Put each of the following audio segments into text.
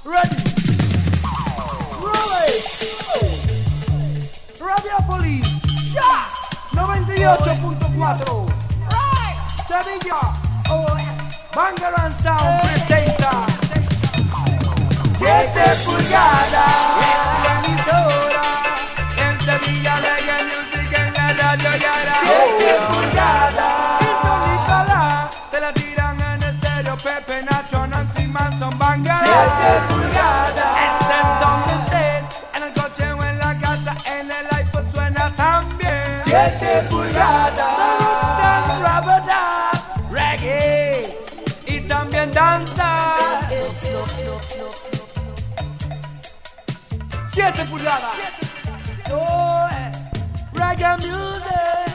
Ready. Roll it. Radiopolis. Ya. 98.4. Sevilla. Bangarang Sound presenta 7 pulgadas. Es la emisora. En Sevilla Reggae Music en la radio Yara. 7 pulgadas. Sintonízala. Te la tiran en estéreo. Pepe, Nacho, Nancy Manson, Bangarang. 7 pulgadas. Estés donde estés. En el coche o en la casa. En el iPod suena también. 7 pulgadas. Reggae y también danza. 7 pulgadas. Oh, reggae music.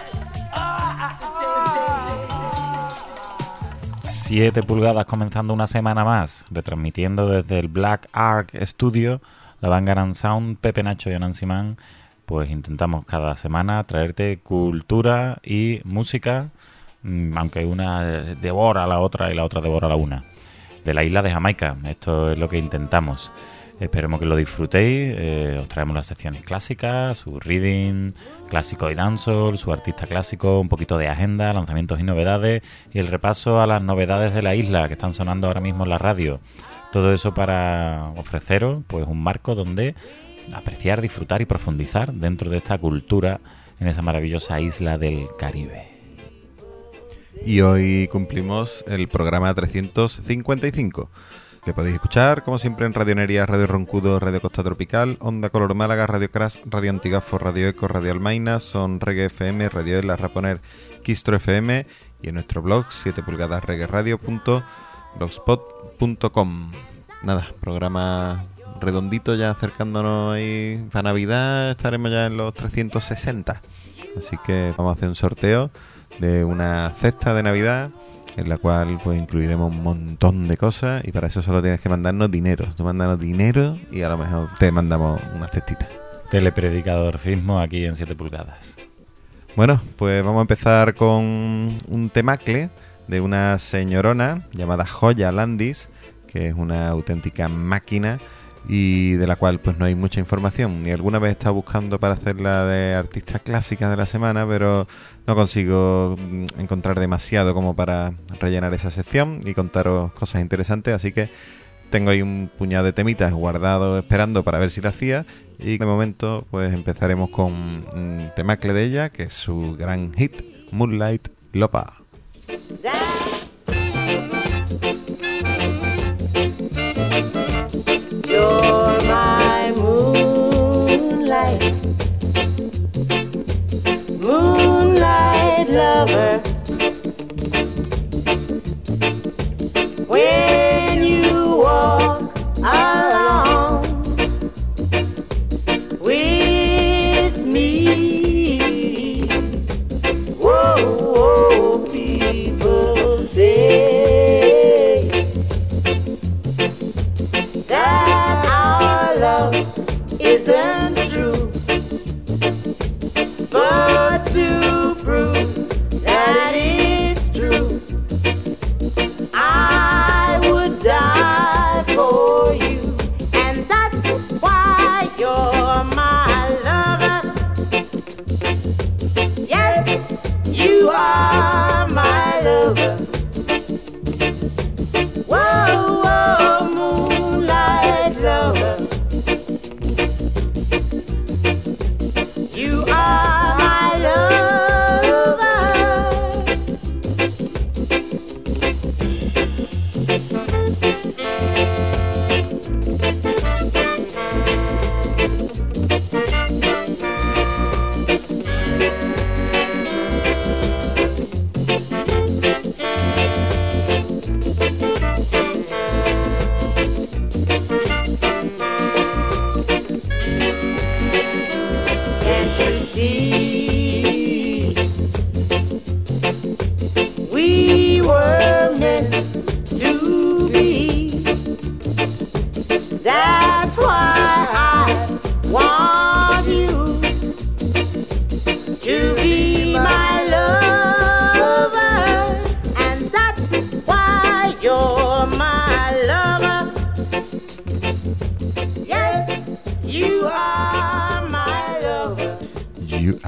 7 pulgadas comenzando una semana más, retransmitiendo desde el Black Ark Studio, la Bangarang Sound, Pepe, Nacho y Nancy Man. Pues intentamos cada semana traerte cultura y música, aunque una devora a la otra y la otra devora a la una, de la isla de Jamaica. Esto es lo que intentamos. Esperemos que lo disfrutéis. Os traemos las secciones clásicas, su reading, clásico y dancehall, su artista clásico, un poquito de agenda, lanzamientos y novedades, y el repaso a las novedades de la isla que están sonando ahora mismo en la radio. Todo eso para ofreceros pues un marco donde apreciar, disfrutar y profundizar dentro de esta cultura en esa maravillosa isla del Caribe. Y hoy cumplimos el programa 355, que podéis escuchar, como siempre, en Radionería, Radio Roncudo, Radio Costa Tropical, Onda Color Málaga, Radio Crash, Radio Antigafo, Radio Eco, Radio Almaina, Son Reggae FM, Radio Ela, Raponer, Quistro FM, y en nuestro blog 7pulgadasreggaeradio.blogspot.com. Nada, programa redondito, ya acercándonos ahí para Navidad. Estaremos ya en los 360, así que vamos a hacer un sorteo de una cesta de Navidad en la cual pues incluiremos un montón de cosas, y para eso solo tienes que mandarnos dinero. Tú mandanos dinero y a lo mejor te mandamos una cestita. Telepredicadorcismo aquí en 7 pulgadas. Bueno, pues vamos a empezar con un temacle de una señorona llamada Joya Landis, que es una auténtica máquina y de la cual pues no hay mucha información. Y alguna vez he estado buscando para hacerla de artistas clásicas de la semana, pero no consigo encontrar demasiado como para rellenar esa sección y contaros cosas interesantes, así que tengo ahí un puñado de temitas guardados esperando para ver si la hacía, y de momento pues empezaremos con un temacle de ella, que es su gran hit, Moonlight Lopa. You're my moonlight, moonlight lover. When you walk along with me, whoa, whoa, people say that our love isn't true, but to prove that it's true, I would die for you, and that's why you're my lover. Yes, you are my lover.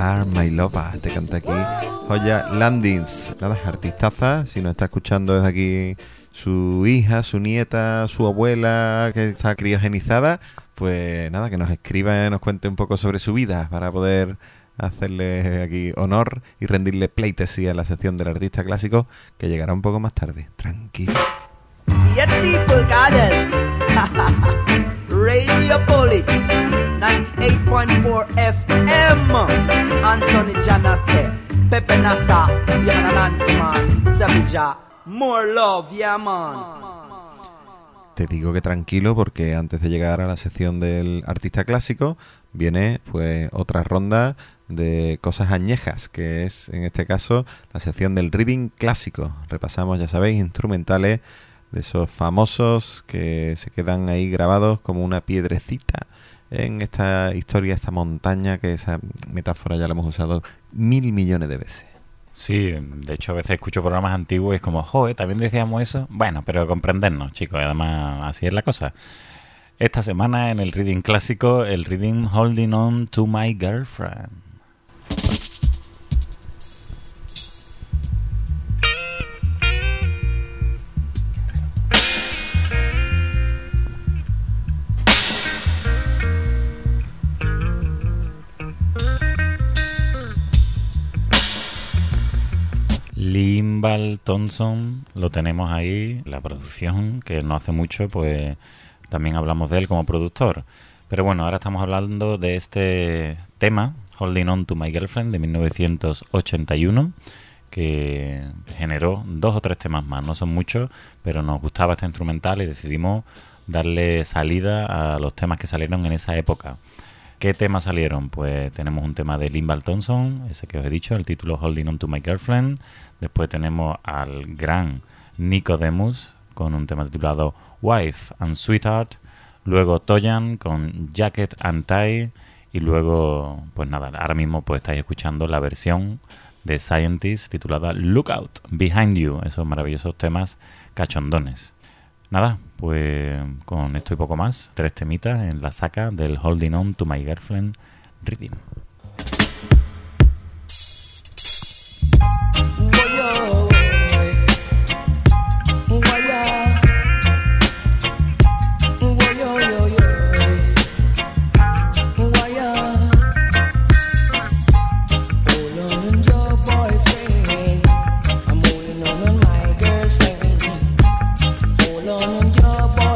Are My Lover. Te canta aquí Joya Landis. Nada, artistaza. Si nos está escuchando desde aquí su hija, su nieta, su abuela que está criogenizada, pues nada, que nos escriba y nos cuente un poco sobre su vida para poder hacerle aquí honor y rendirle pleitesía a la sección del artista clásico, que llegará un poco más tarde. Tranquilo. Yes, people, goddess. Radio Police 98.4 FM. Anthony Janase, Pepe Nasa, Yana Nancy Man, Savija. More love, yeah, man. Te digo que tranquilo, porque antes de llegar a la sección del artista clásico viene pues otra ronda de cosas añejas, que es en este caso la sección del reading clásico. Repasamos, ya sabéis, instrumentales de esos famosos que se quedan ahí grabados como una piedrecita en esta historia, esta montaña, que esa metáfora ya la hemos usado 1.000 millones de veces. Sí, de hecho a veces escucho programas antiguos y es como, joder, ¿también decíamos eso? Bueno, pero comprendernos, chicos, además así es la cosa. Esta semana en el reading clásico, el reading Holding On to My Girlfriend. Limbal Thompson, lo tenemos ahí, la producción, que no hace mucho, pues también hablamos de él como productor. Pero bueno, ahora estamos hablando de este tema, Holding On to My Girlfriend, de 1981, que generó 2 o 3 temas más, no son muchos, pero nos gustaba este instrumental y decidimos darle salida a los temas que salieron en esa época. ¿Qué temas salieron? Pues tenemos un tema de Limbal Thompson, ese que os he dicho, el título Holding On to My Girlfriend. Después tenemos al gran Nicodemus con un tema titulado Wife and Sweetheart. Luego Toyan con Jacket and Tie. Y luego, pues nada, ahora mismo pues estáis escuchando la versión de Scientist titulada Lookout Behind You. Esos maravillosos temas cachondones. Nada, pues con esto y poco más, 3 temitas en la saca del Holding On to My Girlfriend Reading.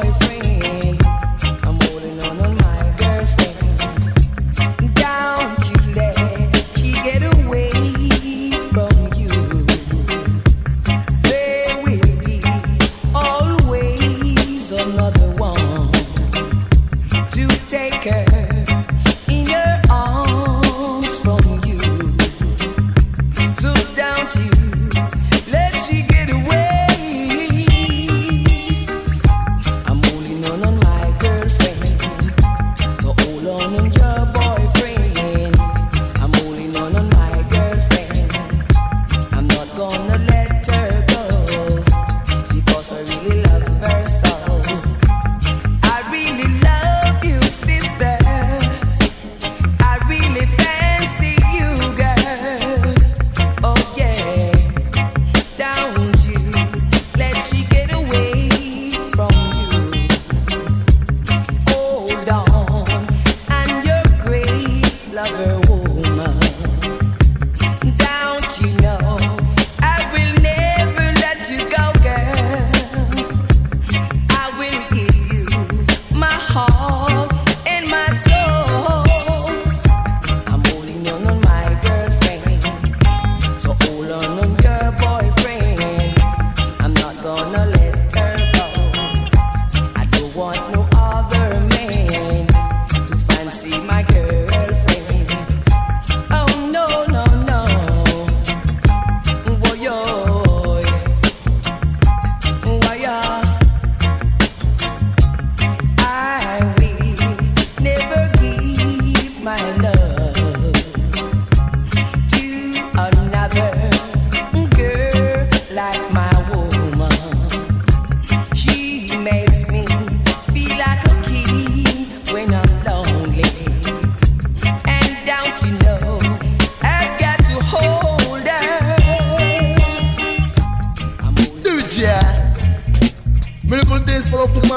Don't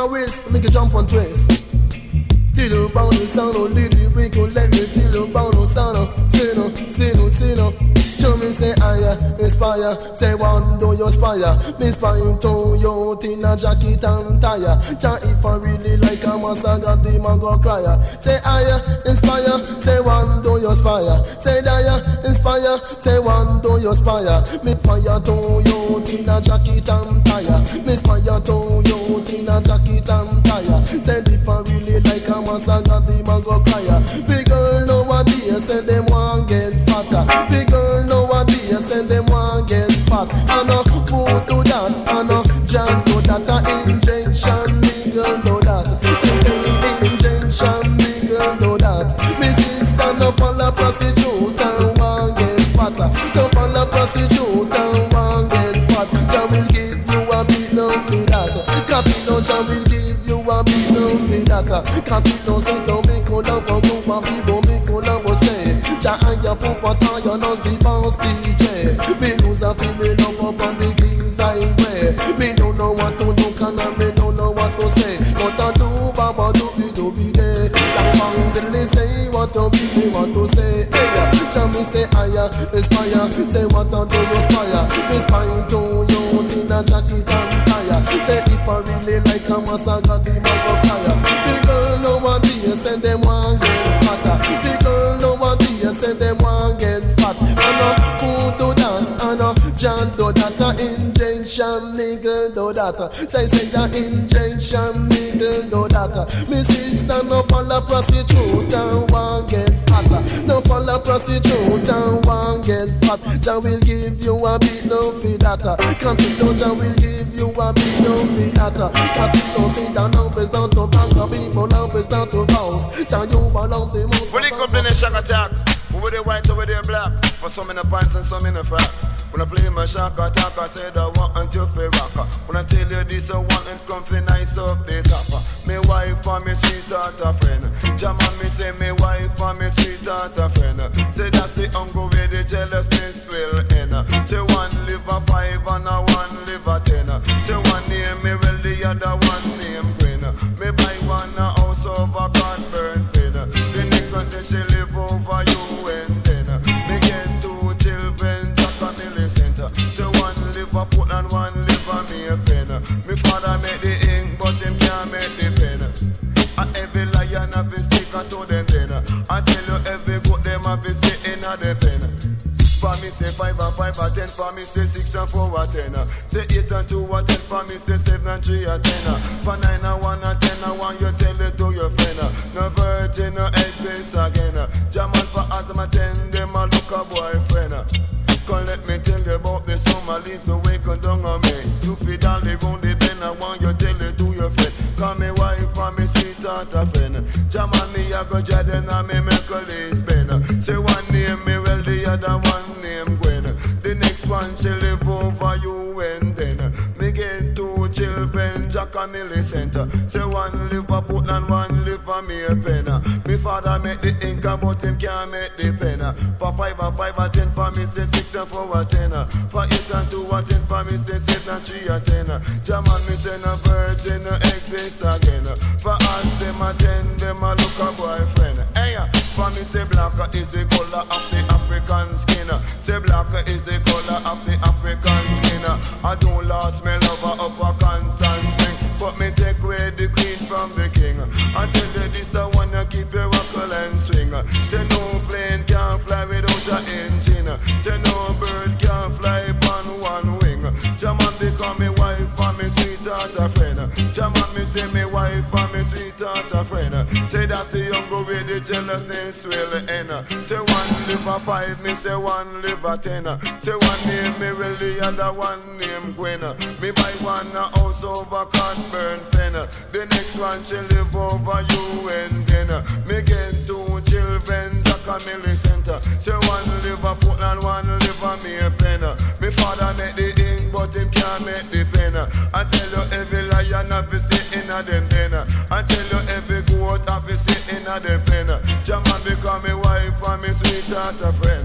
your wrist, make you jump and twist. Till you bound the sound, oh, little we could let me till you bound the sound, oh. Say no, say no, say no. Show me say higher, inspire. Say one do you aspire. Me inspire to you in a jacket and tire. Jah if I really like a massacre, the man go cry. Say higher, inspire. Say one do you aspire. Say higher, inspire. Say one do you aspire. Me inspire to you in a jacket and tire. Me inspire to you in a jacket and tire. Say if I really like a massacre, the man go cry. Big girl nowadays say them want get fatter. Big girl nowadays say them want get fat. I know food do that, I know jam do that. A injection, nigga do that. Say injection, nigga do that. Me sister no follow prostitute and want get fatter. No follow prostitute and want get fat. Jah will give you a bit no for that. Capino Jah will give you a bit no for that. Capino says so me coulda for group and people me coulda for say. Jah and your papa tell you knows the boss DJ. Me lose a feel me love up on the things I wear. Me don't know what to do and me don't know what to say. What I do, Baba do be there. Jah bang the say what to be me want to say. Hey, Jah me say higher, inspire. Say what I do you aspire. Me spine to you in a jacket and tire. Say if I really like a massacre, the man go cry. The girl nowadays say them want get fatter. The girl nowadays say them want get fat. I know food do that, I know John do that. Injection, nigga do that. Say that injection, nigga do that. Me sister no follow prostitute and want get fatter. No follow prostitute and want get fat. Jah will give you a bit no for that. Capito Jah will give you a bit no for that. Capito say that now is down to bank of people, now is down to bounce. Jah you belong the most. Fully complete shock attack. Over the white, over the black. For some in the pants and some in the frack. When I play my shock attack, I said I want to feel rocker. When I tell you this, I want and comfy nice up the topper. Me wife and me sweetheart a friend. Jaman me say me wife and me sweetheart a friend. Say that's the uncle where the jealousness will end. Say one live a 5 and a one live a 10. Say one name me well, the other one name Gwen. Me buy one a house over Godburn Pin. The next one say she live over you and then. Me get 2 children, Jack and Millicent. Say one live a Portland, one live a Maypen. Me father make the ink, but him can't make the pen. And every lion have a stick to them then. I tell you every goat them have a stick in a the pen. For me say 5 and 5 and 10. For me say 6 and 4 and 10. Say 8 and 2 and 10. For me say 7 and 3 and 10. For 9 and 1 and 10 and 1 you tell it to your friend. No virgin no exist again. Jamal for asthma 10 them a look a boyfriend. Come let me tell you about the Somalis who wake down on me. You feed all the round the bend and want you tell it to your friend. Call me wife and me sweetheart a friend. Jamal me a go Jordan and me Mercury's Ben. Say one name me well the other one name Gwen. The next one she live over you and then. Me get 2 children, Jack and Millicent. Say one live a Portland, one live a Maypen. Me father make the ink but him can't make the pen. For 5 and 5 and 10 for me say 6 and 4 and 10. For 8 and 2 and 10 for me say 7 and 3 and 10. Jaman me say no virgin no exist again. For all them a 10 them a look a boyfriend. Hey, for me say black is the color of the African skin. Say black is the color of the African skin. I don't lost my lover up a constant spring, but me take away the queen from the king. I tell you this I wanna keep your rockle and swing. Say no plane can fly without an engine. Say no bird can fly on one wing. Jaman become me wife and me sweetheart a friend. Jaman me say me wife and me sweetheart a friend. Say that's the young go where the jealousness will end. Say one live a 5, me say one live a 10. Say one name me will the other one name Gwen. Me buy one a house over Conburn Pen. The next one she live over you and then. Me get 2 children, Jack and Millicent. Say one live a Portland, one live a Maypen. Me father make the ink but him can't make the pen. I tell you every lion have to sit in a them den. I tell you every goat have to sit in a them pen. Jaman become me wife and me sweetheart a friend.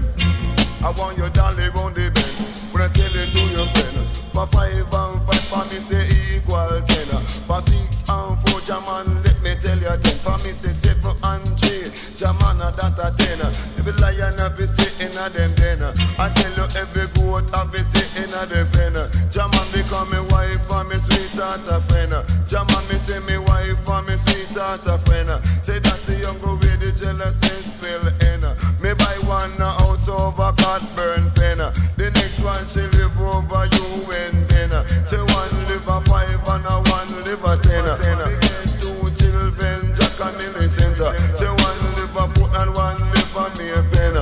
I want your dolly round the bend. When I tell it to your friend. For 5 and 5 for me say equal 10. For 6 and every goat have a say in the pen. Jaman become me wife for me sweetheart a friend. Jaman me say me wife for me sweetheart a friend. Say that's the young go with the jealousy spill in. Me buy one house over Cockburn pen. The next one she live over you and then. Say one live a 5 and a one live a 10. Me get 2 children, Jack and Millicent. Say one live a put and one live a me a pen.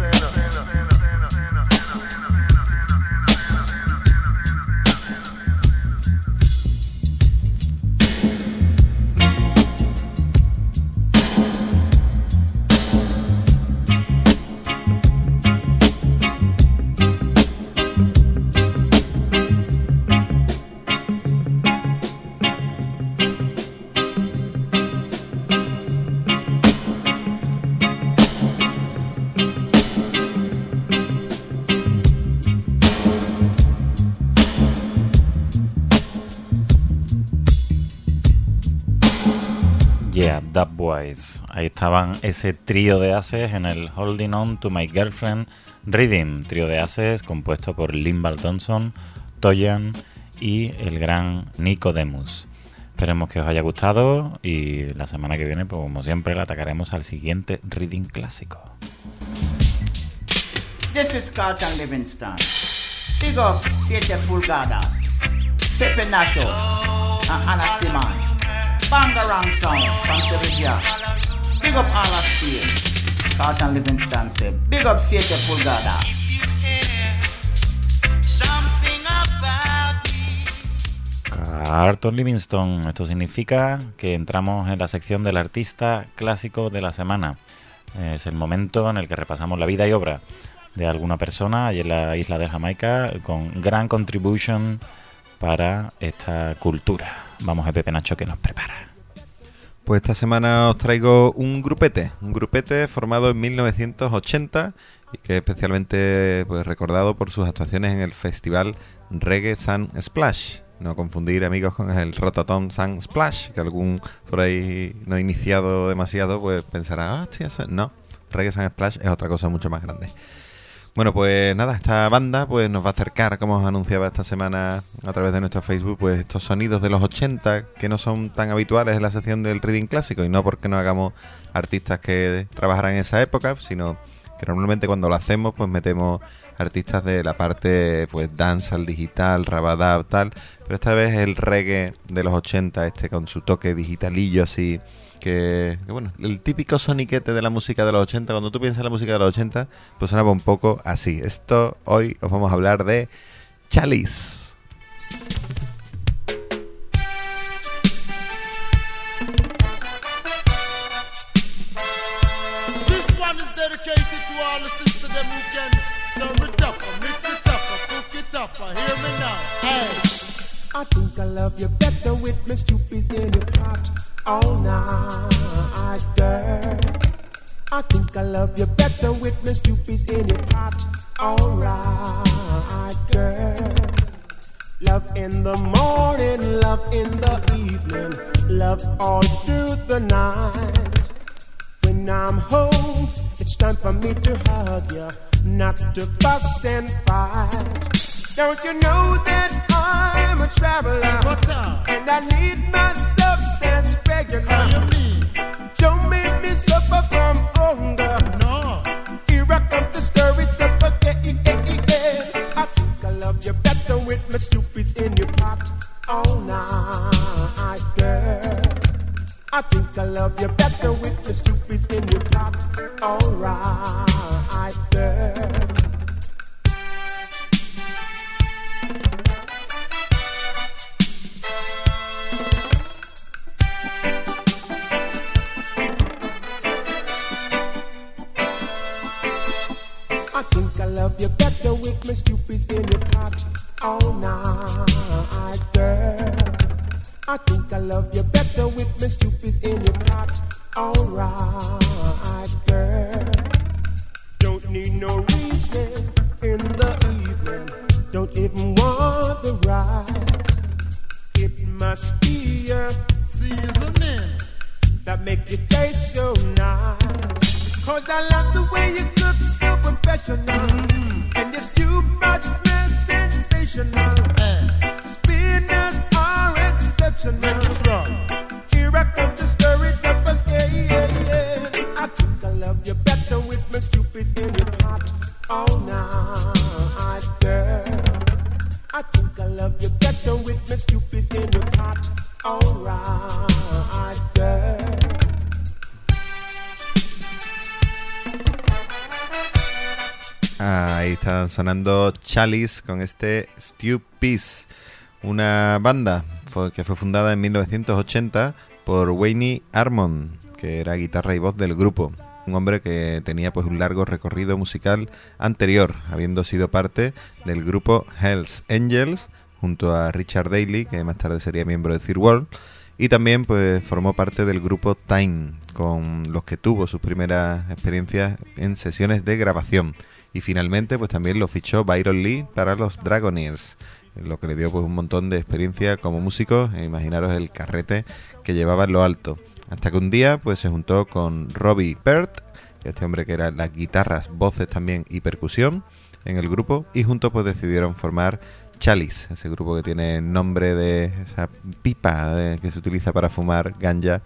Yeah, Dub Boys. Ahí estaban ese trío de ases en el Holding On to My Girlfriend Rhythm. Trío de ases compuesto por Linval Thompson, Toyan y el gran Nicodemus. Esperemos que os haya gustado y la semana que viene, pues como siempre, le atacaremos al siguiente reading clásico. This is Carlton Livingston. Big up 7 pulgadas. Pepe Nacho and Anna Simon. Bangarang Sound from Sevilla. Big up all of Spain. Carlton Livingston said, big up 7 pulgadas. Carlton Livingston. Esto significa que entramos en la sección del artista clásico de la semana. Es el momento en el que repasamos la vida y obra de alguna persona allí en la isla de Jamaica con gran contribution para esta cultura. Vamos a Pepe Nacho que nos prepara. Pues esta semana os traigo un grupete formado en 1980 y que es especialmente pues, recordado por sus actuaciones en el festival Reggae Sun Splash. No confundir, amigos, con el Rototom Sun Splash, que algún por ahí no iniciado demasiado pues pensará, sí, eso no, Reggae Sun Splash es otra cosa mucho más grande. Bueno, pues nada, esta banda pues nos va a acercar, como os anunciaba esta semana a través de nuestro Facebook, pues estos sonidos de los 80 que no son tan habituales en la sección del reading clásico, y no porque no hagamos artistas que trabajaran en esa época, sino que normalmente cuando lo hacemos pues metemos artistas de la parte pues dancehall, digital, rabadab, tal, pero esta vez el reggae de los 80, con su toque digitalillo así, que bueno, el típico soniquete de la música de los 80, cuando tú piensas en la música de los 80, pues sonaba un poco así. Esto hoy os vamos a hablar de Chalice. This one is dedicated to all the sisters them who can stir it up, mix it up, cook it up. Hear me now, hey. I think I love you better with my stupid in your pot. All night, girl. I think I love you better with my stupid in your pot. All right, girl. Love in the morning, love in the evening, love all through the night. When I'm home, it's time for me to hug you, not to fuss and fight. Don't you know that I'm a traveler, and I need my substance regular? Don't make me suffer from hunger. No. Here I come to stir it up again. I think I love you better with my stupid in your pot all night, girl. I think I love you better with my stupid in your pot all right, girl. I think I love you better with my stupid in your pot all night, girl. I think I love you better with my stupid in your pot all right, girl. Don't need no reason in the evening, don't even want the ride. It must be a seasoning that make you taste so nice. Cause I love the way you cook so professional, and your stew I think I love you better with my stupid in your pot. Alright, girl. Ahí están sonando Chalice con este Stew Peace, una banda que fue fundada en 1980 por Wayne Harmon, que era guitarra y voz del grupo. Un hombre que tenía pues un largo recorrido musical anterior, habiendo sido parte del grupo Hells Angels junto a Richard Daly, que más tarde sería miembro de Third World, y también pues formó parte del grupo Time, con los que tuvo sus primeras experiencias en sesiones de grabación. Y finalmente pues también lo fichó Byron Lee para los Dragoneers, lo que le dio pues un montón de experiencia como músico. Imaginaros el carrete que llevaba en lo alto. Hasta que un día pues se juntó con Robbie Peart, este hombre que era las guitarras, voces también y percusión en el grupo, y juntos pues decidieron formar Chalice, ese grupo que tiene el nombre de esa pipa que se utiliza para fumar ganja.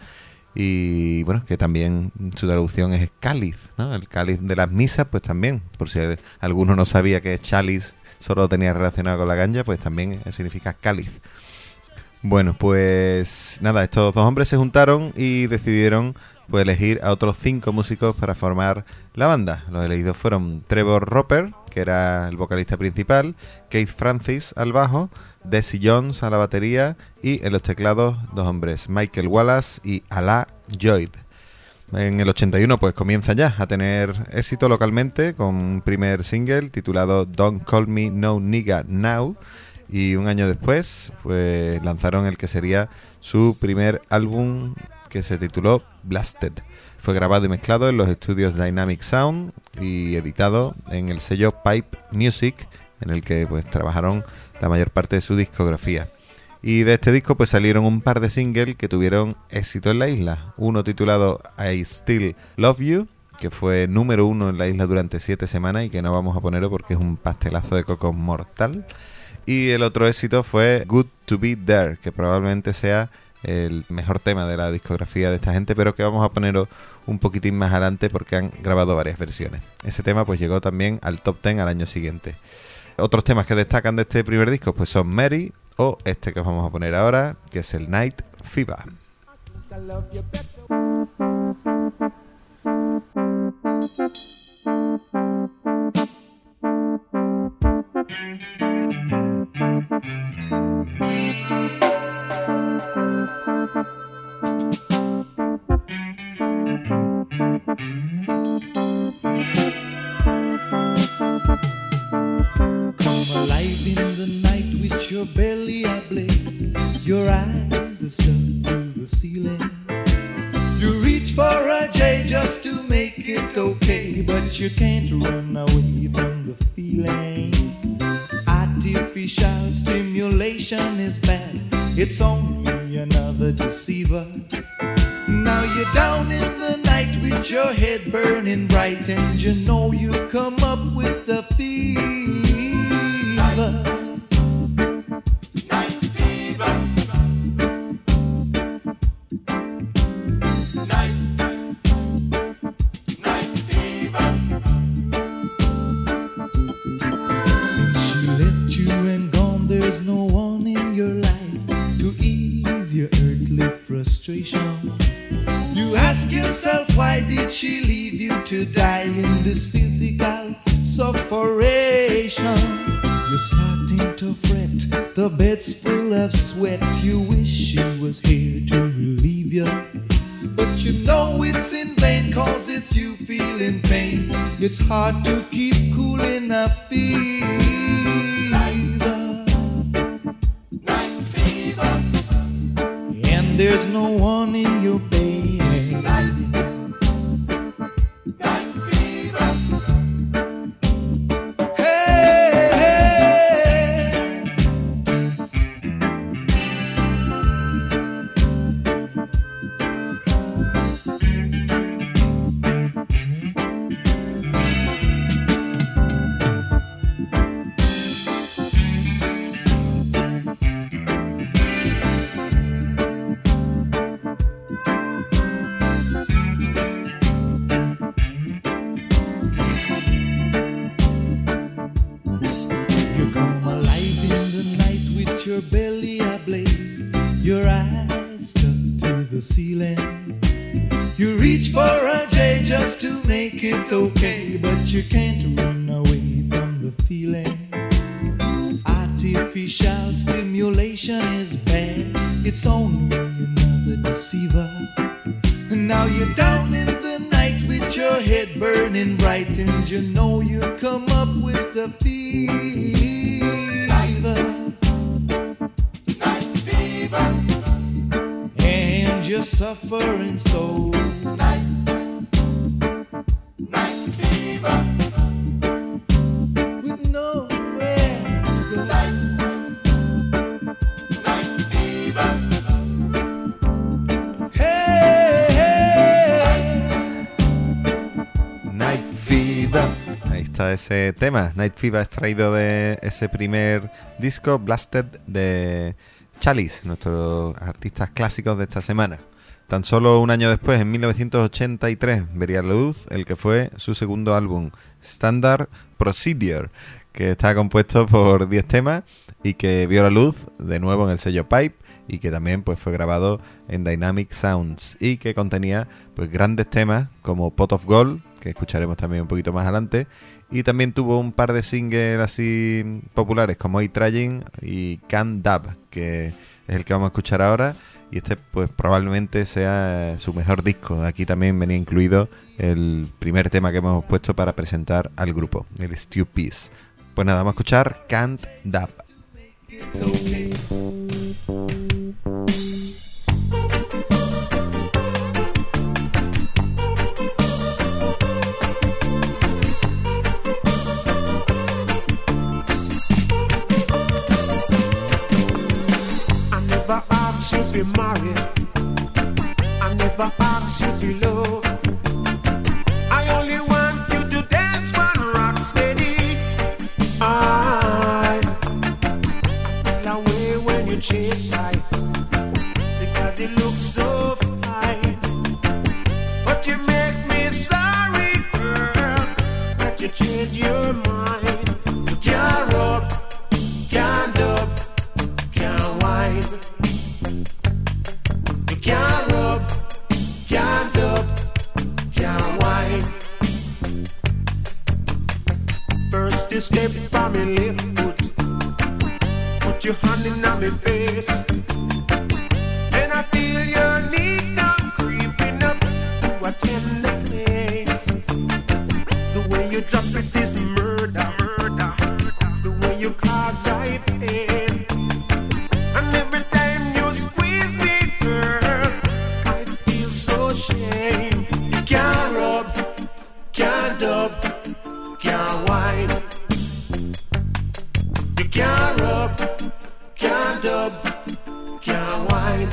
Y bueno, que también su traducción es cáliz, ¿no? El cáliz de las misas, pues también, por si alguno no sabía que chalice solo lo tenía relacionado con la ganja, pues también significa cáliz. Bueno, pues nada, estos dos hombres se juntaron y decidieron pues elegir a otros 5 músicos para formar la banda. Los elegidos fueron Trevor Roper, que era el vocalista principal, Keith Francis al bajo, Desi Jones a la batería y en los teclados 2 hombres, Michael Wallace y Ala Lloyd. En el 81 pues comienza ya a tener éxito localmente con un primer single titulado Don't Call Me No Nigga Now, y un año después pues lanzaron el que sería su primer álbum, que se tituló Blasted. Fue grabado y mezclado en los estudios Dynamic Sound y editado en el sello Pipe Music, en el que pues trabajaron la mayor parte de su discografía. Y de este disco pues salieron un par de singles que tuvieron éxito en la isla. Uno titulado I Still Love You, que fue número 1 en la isla durante 7 semanas y que no vamos a ponerlo porque es un pastelazo de coco mortal. Y el otro éxito fue Good to Be There, que probablemente sea el mejor tema de la discografía de esta gente, pero que vamos a ponerlo un poquitín más adelante porque han grabado varias versiones. Ese tema pues llegó también al top 10 al año siguiente. Otros temas que destacan de este primer disco pues son Mary o este que os vamos a poner ahora, que es el Night Fever. Your belly ablaze, your eyes are stuck to the ceiling. You reach for a J just to make it okay, but you can't run away from the feeling. Artificial stimulation is bad, it's only another deceiver. Now you're down in the night with your head burning bright, and you know you come up with the fever. You ask yourself, why did she leave you to die in this physical sufferation? You're starting to fret, the bed's full of sweat. You wish she was here to relieve you, but you know it's in vain, cause it's you feeling pain. It's hard to keep cool in a fever. Night fever. And there's no one in your bed. Night fever. Hey, hey. You come alive in the your belly ablaze, your eyes stuck to the ceiling. You reach for a J just to make it okay, but you can't run away from the feeling. Artificial stimulation is bad, it's only another deceiver. And now you're down in the night with your head burning bright, and you know you come up with the fever. Night fever. And you're suffering so. Night fever. With nowhere to go. Night fever. Night Fever. Ahí está ese tema. Night Fever extraído de ese primer disco, Blasted, de Chalice, nuestros artistas clásicos de esta semana. Tan solo un año después, en 1983, vería la luz el que fue su segundo álbum, Standard Procedure, que está compuesto por 10 temas y que vio la luz de nuevo en el sello Pipe, y que también pues fue grabado en Dynamic Sounds, y que contenía pues grandes temas como Pot of Gold, que escucharemos también un poquito más adelante, y también tuvo un par de singles así populares como A-Train y Can't Dub, que es el que vamos a escuchar ahora, y este pues probablemente sea su mejor disco. Aquí también venía incluido el primer tema que hemos puesto para presentar al grupo, el Stew Peace. Pues nada, vamos a escuchar Can't Dub. Never ask you to be married. I never ask you to love. I only want you to dance one rock steady. I feel away when you chase life, because it looks so fine. But you make me sorry, girl, that you change your mind. You can't rub, can't dub, can't wine. Can't rub, can't dub, can't wine. First you step on me left foot, put your hand in on me face, and I feel your need now creeping up to a tender place. The way you drop it is murder, murder. The way you cause I pain, and every time you squeeze me, girl, I feel so shame. You can't rub, can't dub, can't wine. You can't rub, can't dub, can't wine.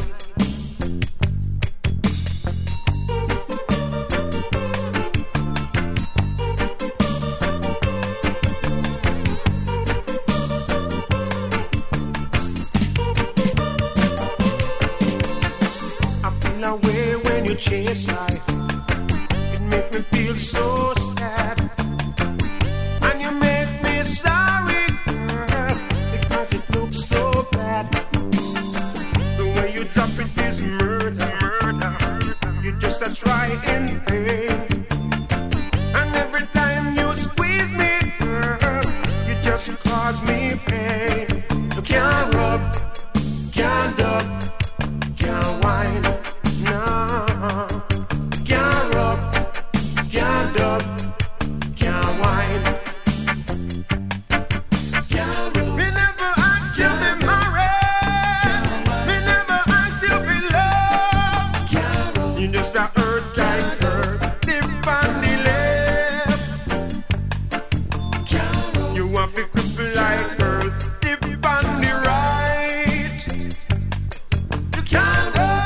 Away when you chase life, it make me feel so sad, and you make me sorry, girl, because it looks so bad. The way you drop it is murder, murder. You just a try in pain, and every time you squeeze me, girl, you just cause me pain. You can't rub, can't dub, can't wine. No, can't rub, can't dub, can't wine. Can't rub. Me never ask you to marry. Me never ask you to love. Can't rub. You just a hurt like her, dip on the left. Can't rub. You want to cripple like her, dip on the right. You can't rub.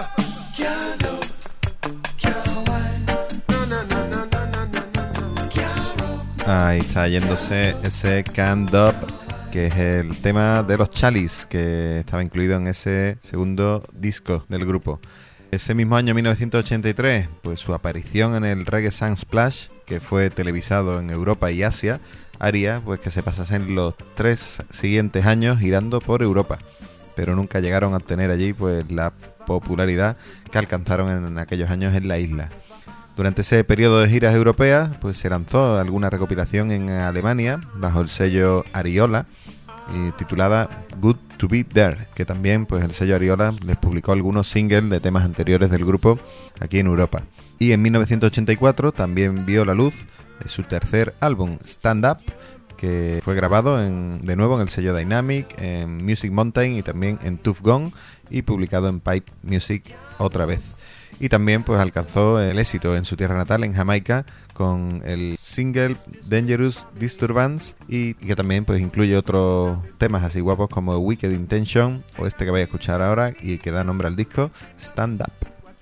Ahí está yéndose ese Can't Dub, que es el tema de los Chalice, que estaba incluido en ese segundo disco del grupo. Ese mismo año, 1983, pues su aparición en el Reggae Sunsplash, que fue televisado en Europa y Asia, haría pues que se pasasen los 3 siguientes años girando por Europa, pero nunca llegaron a obtener allí pues la popularidad que alcanzaron en aquellos años en la isla. Durante ese periodo de giras europeas pues se lanzó alguna recopilación en Alemania bajo el sello Ariola, titulada Good to Be There, que también pues el sello Ariola les publicó algunos singles de temas anteriores del grupo aquí en Europa. Y en 1984 también vio la luz su tercer álbum, Stand Up, que fue grabado de nuevo en el sello Dynamic, en Music Mountain y también en Tough Gone, y publicado en Pipe Music otra vez. Y también pues alcanzó el éxito en su tierra natal, en Jamaica, con el single Dangerous Disturbance, y que también pues incluye otros temas así guapos como Wicked Intention o este que vais a escuchar ahora y que da nombre al disco, Stand Up.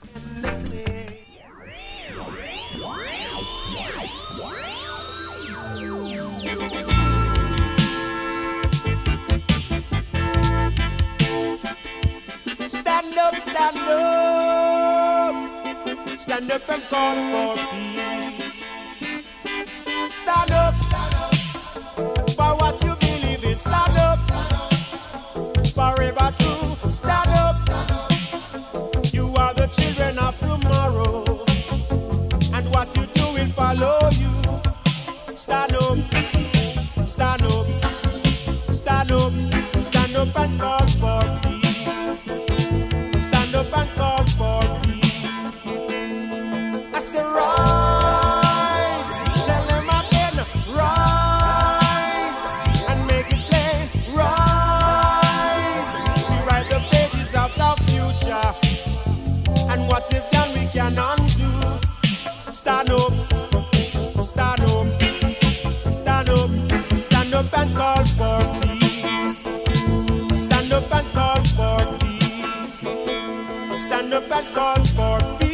Stand up, stand up. Stand up and call for peace. Stand up for what you believe in. Stand up forever true. Stand up. You are the children of tomorrow, and what you do will follow you. Stand up, stand up, stand up, stand up and call for peace. Stand up and call for peace. I say rise, tell them again, rise, and make it plain, rise. We write the pages of the future, and what we've done we can undo. Stand up, stand up, stand up, stand up and call for peace. Stand up and call for peace. Stand up and call for peace.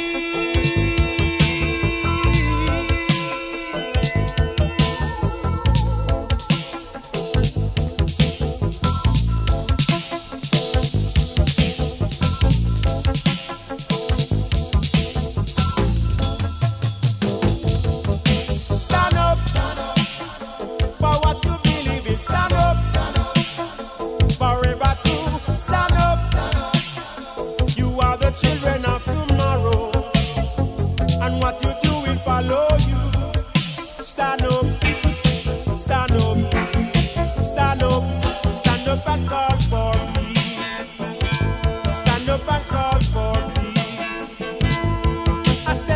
Stand up for what you believe in. Stand up forever true. Stand up. You are the children of tomorrow, and what you do will follow you. Stand up, stand up, stand up, stand up and call for peace. Stand up and call for peace. I say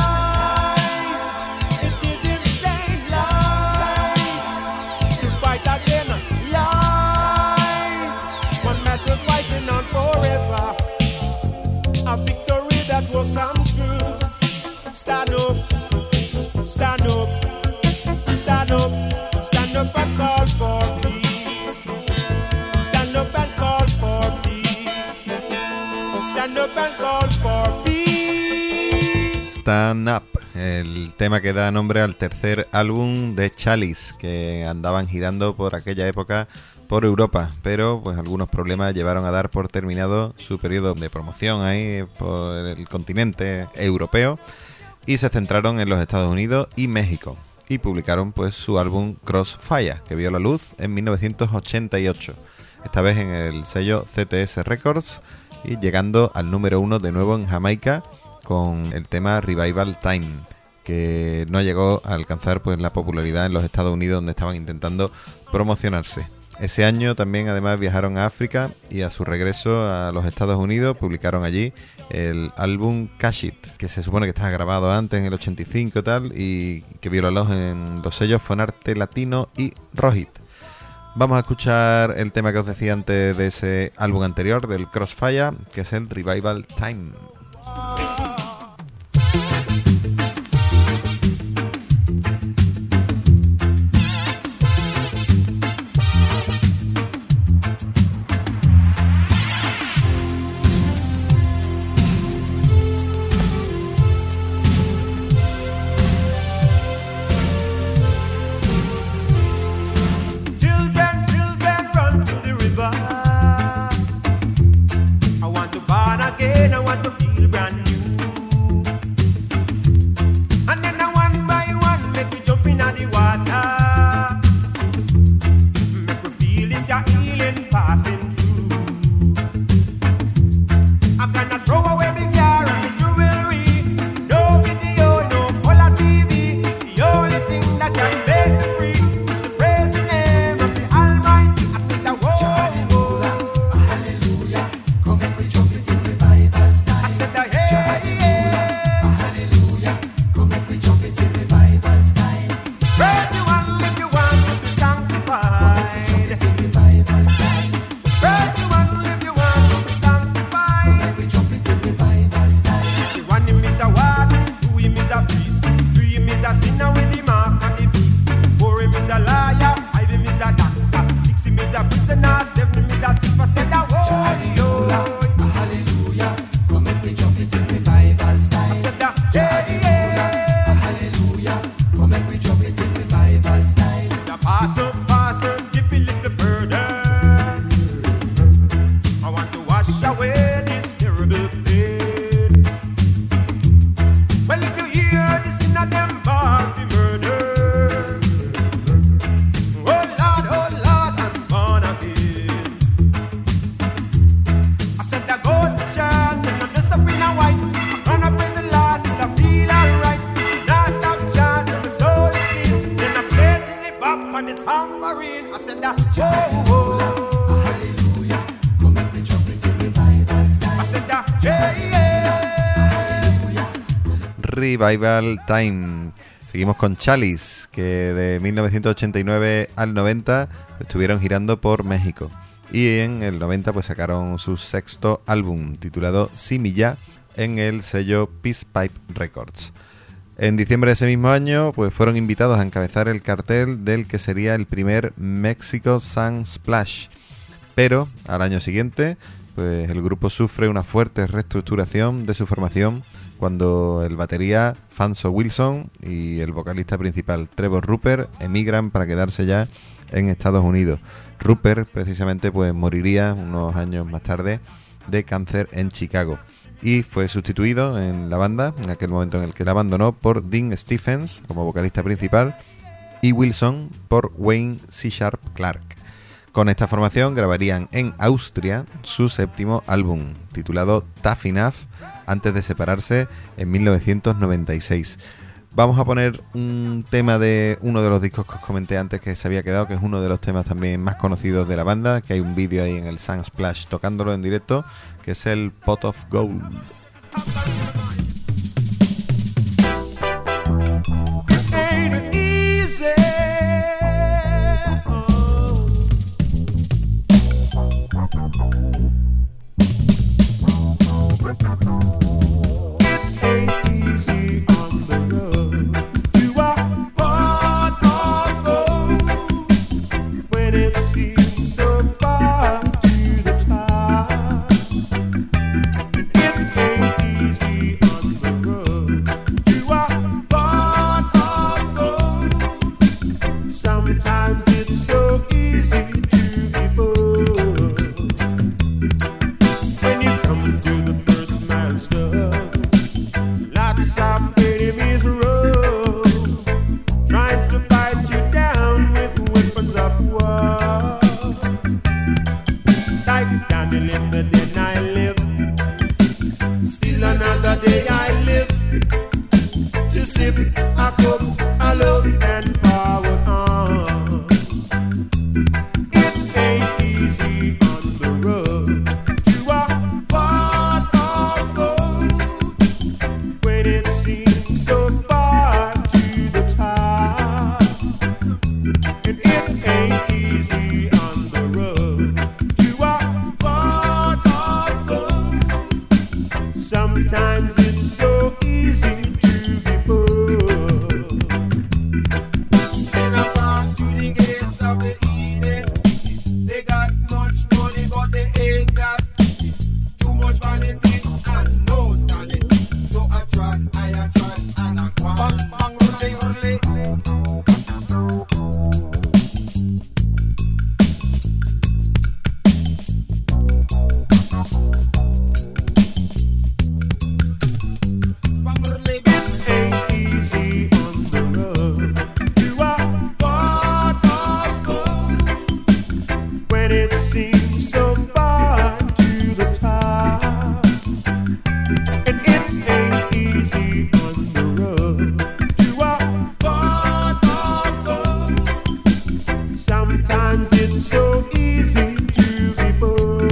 life, it is insane life to fight again. Life, one method fighting on forever. A victory that will come true. Stand up, stand up, stand up, stand up and call for peace. Stand up and call for peace. Stand up and call for peace. Stand Up, el tema que da nombre al tercer álbum de Chalice, que andaban girando por aquella época por Europa, pero pues algunos problemas llevaron a dar por terminado su periodo de promoción ahí por el continente europeo y se centraron en los Estados Unidos y México, y publicaron pues su álbum Crossfire, que vio la luz en 1988, esta vez en el sello CTS Records, y llegando al número 1 de nuevo en Jamaica con el tema Revival Time, que no llegó a alcanzar pues la popularidad en los Estados Unidos, donde estaban intentando promocionarse. Ese año también además viajaron a África, y a su regreso a los Estados Unidos publicaron allí el álbum Cash It, que se supone que estaba grabado antes en el 85 y tal, y que vio la luz en los sellos Fonarte Latino y Rojit. Vamos a escuchar el tema que os decía antes de ese álbum anterior, del Crossfire, que es el Revival Time. Children, children, run to the river. I want to born again, I want to feel brand new. feeling passing through. I'm gonna throw away my car and my jewelry. No video, no color TV. The only thing that can make me free is to praise the name of the Almighty. I said that whoa, hallelujah, come and we jump it in revival style. I said that yeah, hallelujah, come and we jump it in revival style. Praise you and live you want to be sanctified. Revival style. Praise you and live you want to be sanctified. We jump it in revival style. The one him is a warden, two him is a priest, three him is a sinner with the mark and the beast, four him is a liar, five him is a doctor, six him is a prisoner, seven him is a thief. I said that whoa, hallelujah, come and we jump it in revival style. I said that yeah, hallelujah, come and we jump it in revival style. The pastor, give me little burden. I want to wash away this terrible pain. Well, if you hear this in a them bar be murder. Oh Lord, I'm born again. I said I go to church and I dress up in a white. I'm gonna praise the Lord till I feel alright. Now stop chanting, my soul is clean. Then I play till the bop and the tambourine. I said that oh, hallelujah, come and we jump it in revival style. I said that yeah. Revival Time. Seguimos con Chalice, que de 1989 al 90 estuvieron girando por México. Y en el 90 pues sacaron su sexto álbum, titulado Similla, en el sello Peace Pipe Records. En diciembre de ese mismo año pues fueron invitados a encabezar el cartel del que sería el primer Mexico Sun Splash. Pero al año siguiente pues el grupo sufre una fuerte reestructuración de su formación cuando el batería Fanzo Wilson y el vocalista principal Trevor Rupert emigran para quedarse ya en Estados Unidos. Rupert precisamente pues moriría unos años más tarde de cáncer en Chicago y fue sustituido en la banda, en aquel momento en el que la abandonó, por Dean Stephens como vocalista principal y Wilson por Wayne C. Sharp Clark. Con esta formación grabarían en Austria su séptimo álbum, titulado Tough Enough, antes de separarse en 1996. Vamos a poner un tema de uno de los discos que os comenté antes que se había quedado, que es uno de los temas también más conocidos de la banda, que hay un vídeo ahí en el Sunsplash tocándolo en directo, que es el Pot of Gold. Ain't easy. Easy it seems so far to the top, and it ain't easy on the road to a pot of gold. Sometimes it's so easy to be poor.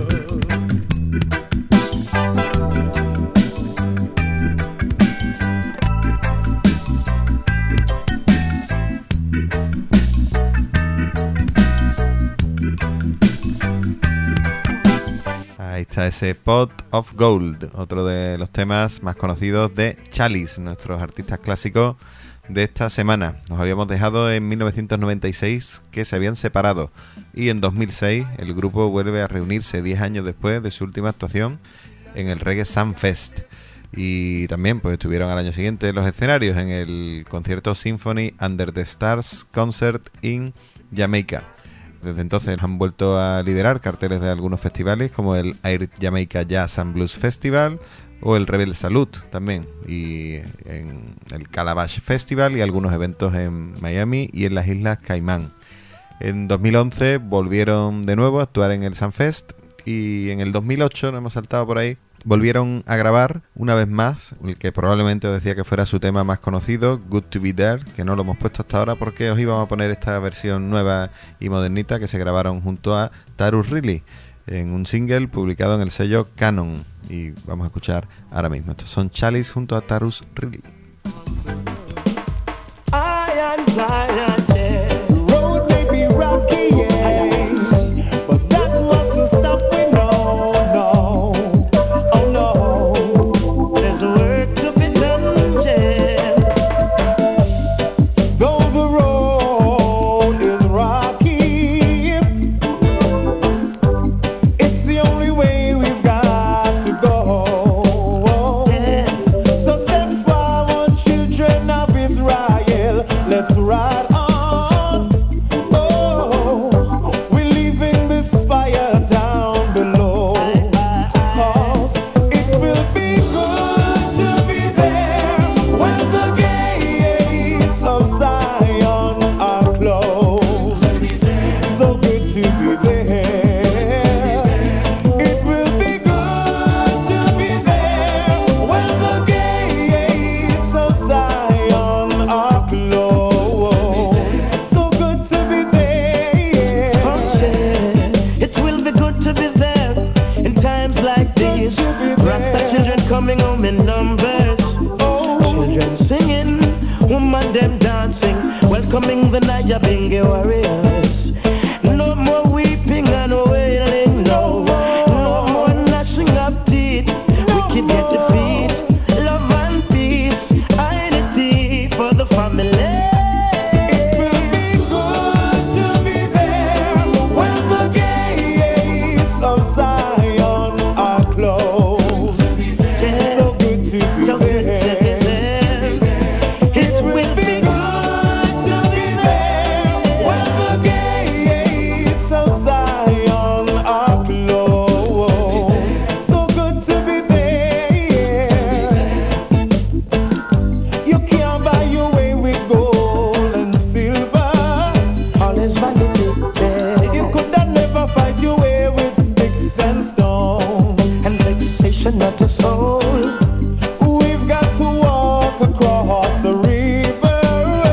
Ahí está ese Pot of Gold, otro de los temas más conocidos de Chalice, nuestros artistas clásicos de esta semana. Nos habíamos dejado en 1996 que se habían separado y en 2006 el grupo vuelve a reunirse 10 años después de su última actuación en el Reggae Sunfest. Y también pues estuvieron al año siguiente en los escenarios en el concierto Symphony Under the Stars Concert in Jamaica. Desde entonces han vuelto a liderar carteles de algunos festivales como el Air Jamaica Jazz and Blues Festival o el Rebel Salute también, y en el Calabash Festival y algunos eventos en Miami y en las Islas Caimán. En 2011 volvieron de nuevo a actuar en el Sunfest y en el 2008, nos hemos saltado por ahí, volvieron a grabar una vez más el que probablemente os decía que fuera su tema más conocido, Good to Be There, que no lo hemos puesto hasta ahora porque os íbamos a poner esta versión nueva y modernita que se grabaron junto a Tarus Riley en un single publicado en el sello Canon, y vamos a escuchar ahora mismo. Estos son Chalice junto a Tarus Riley. The road may be rocky, yeah, but that mustn't stop me, no, no. Oh no, there's work to be done, yeah. Though the road is rocky, it's the only way we've got to go. So step forward, children of Israel, let's ride on. Oh, we're leaving this fire down below. 'Cause it will be good to be there when the gates of Zion are closed. So good to be there. It will be good to be there when the gates of Zion are closed. So good to be there. It will be good to be there in times like these. Rasta children coming home in numbers. Children singing, woman them dancing, welcoming the Nyabingi warriors. No more weeping and wailing, no. No more gnashing of teeth. Wicked get defeat. Love and peace, unity for the family. It will be good to be there when the gates of Zion are closed. So good to be So good to be there. there. It will be Good to be there when the gates of Zion are closed. So good to be there. You can't buy your way with gold and silver. all is vanity. You could have never fight your way with sticks and stones. And vexation of the soul. We've got to walk across the river.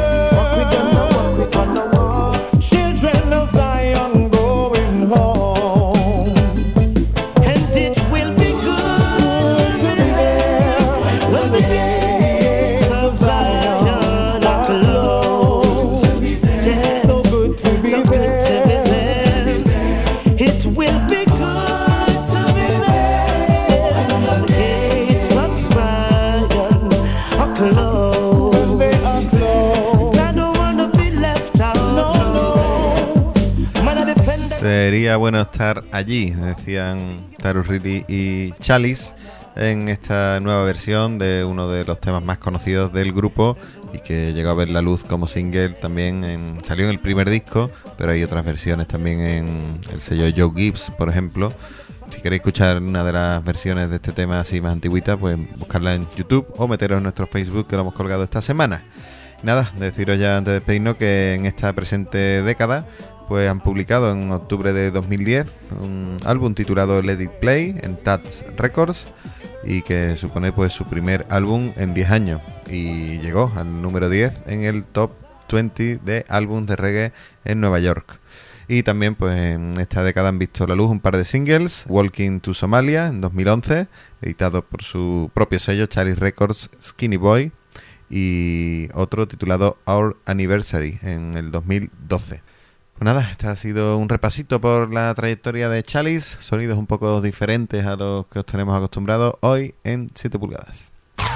We're gonna walk. Children of Zion going home. And it will be good to be there when the gates of Zion are closed. Yeah. So good to be So good to be there. there. It will be good to be there when the gates of Zion are closed. They are closed. I don't wanna be left out. No, Man, I depend Sería bueno estar allí, decían Tarus Riley y Chalice, en esta nueva versión de uno de los temas más conocidos del grupo y que llegó a ver la luz como single también. Salió en el primer disco, pero hay otras versiones también en el sello Joe Gibbs, por ejemplo. Si queréis escuchar una de las versiones de este tema así más antigüita, pues buscarla en YouTube o meteros en nuestro Facebook, que lo hemos colgado esta semana. Nada, deciros ya antes de despedirnos que en esta presente década pues han publicado en octubre de 2010 un álbum titulado Let It Play en Touch Records, y que supone pues su primer álbum en 10 años, y llegó al número 10 en el Top 20 de álbumes de reggae en Nueva York. Y también pues en esta década han visto la luz un par de singles: Walking to Somalia en 2011, editado por su propio sello Chalice Records Skinny Boy, y otro titulado Our Anniversary en el 2012. Pues nada, este ha sido un repasito por la trayectoria de Chalice, sonidos un poco diferentes a los que os tenemos acostumbrados hoy en 7 pulgadas.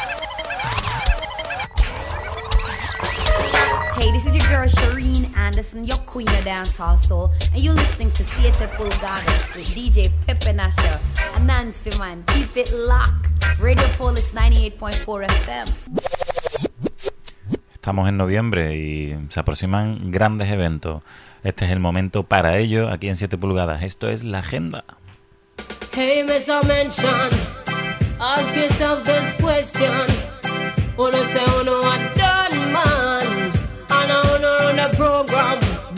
Hey, this is your girl Shireen Anderson, your queen of dancehall soul, and you're listening to 7 pulgadas with DJ Pepe Nasha and Nancy Man. Keep it locked. Radio Polis 98.4 FM. Estamos en noviembre y se aproximan grandes eventos. Este es el momento para ello aquí en 7 pulgadas. Esto es la agenda. Hey, Mr. Mention, ask yourself this question. Uno say uno a done man, and uno run the program.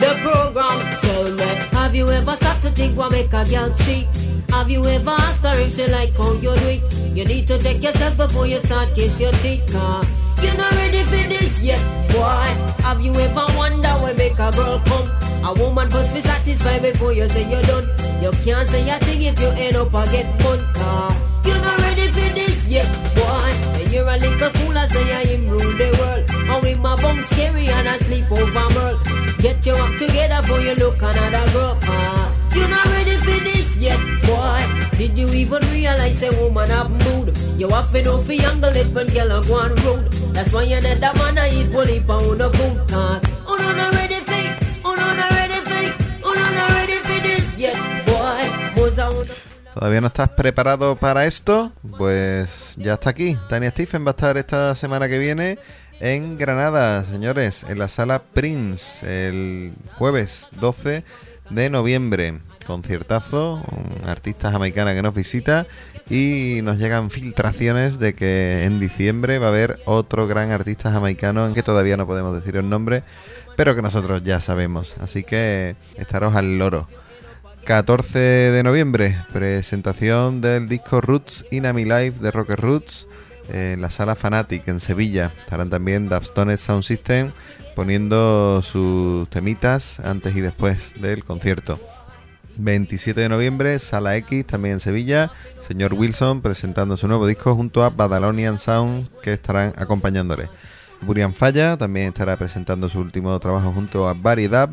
Tell me, have you ever stopped to think what make a girl cheat? Have you ever asked her if she like how you do it? You need to check yourself before you start kiss your teeth, you're not ready for this yet, boy. Have you ever wondered where make a girl come? A woman must be satisfied before you say you're done. You can't say a thing if you end up a get fun. You're not ready for this yet, boy. And you're a little fool and say I am rule the world. And with my bum scary and I sleep over merle. Get your act together before you look another girl. You're not ready for this yet, boy. Did you even realize a woman have mood? You have to know for younger let when girl are going rude. That's why you need that man I eat bully pound of food. Oh no, not ready for it. Oh no, not ready for it. Oh no, not ready for this yet, boy. ¿Todavía no estás preparado para esto? Pues ya está aquí. Tania Stephen va a estar esta semana que viene en Granada, señores, en la Sala Prince, el jueves 12 de noviembre. Conciertazo, un artista jamaicana que nos visita, y nos llegan filtraciones de que en diciembre va a haber otro gran artista jamaicano, en que todavía no podemos decir el nombre, pero que nosotros ya sabemos, así que estaros al loro. 14 de noviembre, presentación del disco Roots in a Me Life de Rocket Roots en la Sala Fanatic en Sevilla. Estarán también Dubstone Sound System poniendo sus temitas antes y después del concierto. 27 de noviembre, Sala X, también en Sevilla, Señor Wilson presentando su nuevo disco junto a Badalonian Sound, que estarán acompañándole. Burian Falla también estará presentando su último trabajo junto a Barry Dub,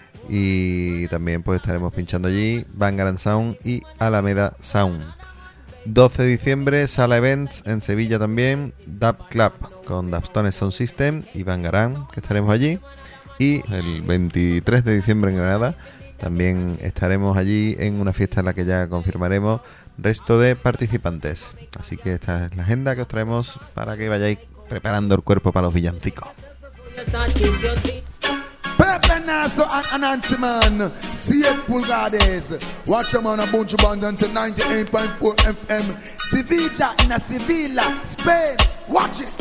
y también pues estaremos pinchando allí Vanguard Sound y Alameda Sound. 12 de diciembre, Sala Events en Sevilla también, Dub Club con Dubstone Sound System y Vanguard, que estaremos allí. Y el 23 de diciembre en Granada también estaremos allí en una fiesta en la que ya confirmaremos resto de participantes. Así que esta es la agenda que os traemos para que vayáis preparando el cuerpo para los villancicos. Pepe Nasso and Nancy Man, 7 pulgadas. Watch them on a bunch of bands and 98.4 FM. Sevilla in a Sevilla, Spain. Watch it.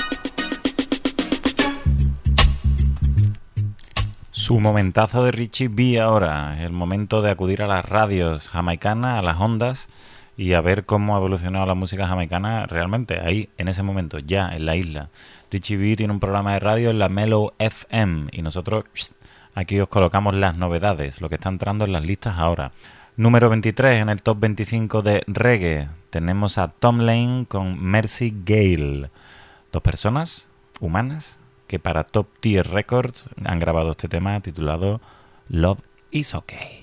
Su momentazo de Richie B ahora, el momento de acudir a las radios jamaicanas, a las ondas, y a ver cómo ha evolucionado la música jamaicana realmente, ahí, en ese momento, ya, en la isla. Richie B tiene un programa de radio en la Mellow FM, y nosotros aquí os colocamos las novedades, lo que está entrando en las listas ahora. Número 23 en el top 25 de reggae, tenemos a Tom Lane con Mercy Gale. 2 personas humanas que para Top Tier Records han grabado este tema titulado Love Is Okay.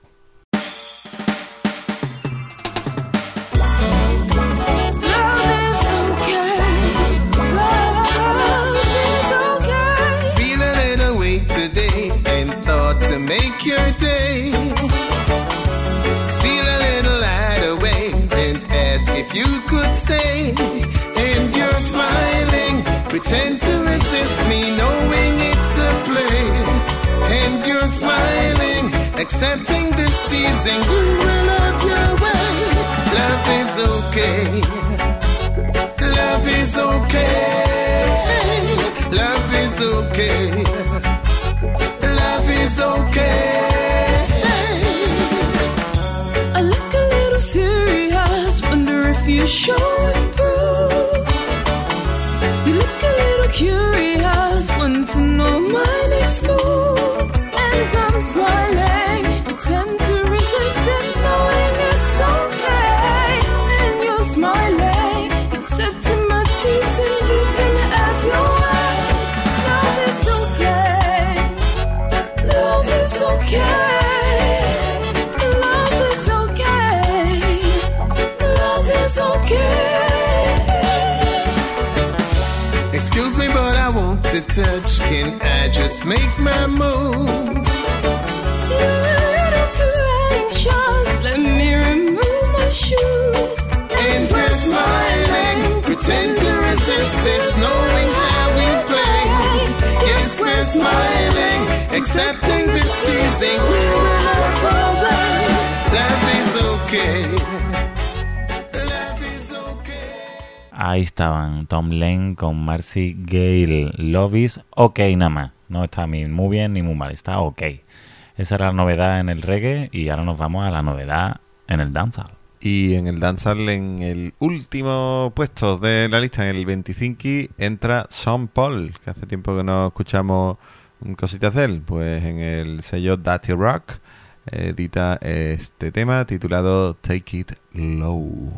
Make your day, steal a little light away and ask if you could stay. And you're smiling, pretend to resist me knowing it's a play. And you're smiling, accepting this teasing, you will love your way. Love is okay, love is okay, love is okay. Love is okay. if you show and prove. You look a little curious, want to know my next move. And I'm smiling, pretend to resist it, knowing it's okay. And you're smiling, accepting my tears, and you can have your way. Love is okay. Love is okay. Love is okay. Love is okay. Excuse me, but I want to touch. Can I just make my move? You're a little too anxious. Let me remove my shoes. And we're smiling, pretend to resist this, knowing how we play. Yes, we're smiling, accepting this teasing. We're in love forever. Love is okay. Love is okay. Ahí estaban Tom Lane con Marcy Gale. Love is okay nada más. No está ni muy bien ni muy mal, está ok. Esa era la novedad en el reggae y ahora nos vamos a la novedad en el dancehall. Y en el dancehall, en el último puesto de la lista, en el 25, entra Sean Paul, que hace tiempo que no escuchamos cositas de él. Pues en el sello Dirty Rock edita este tema titulado Take It Low.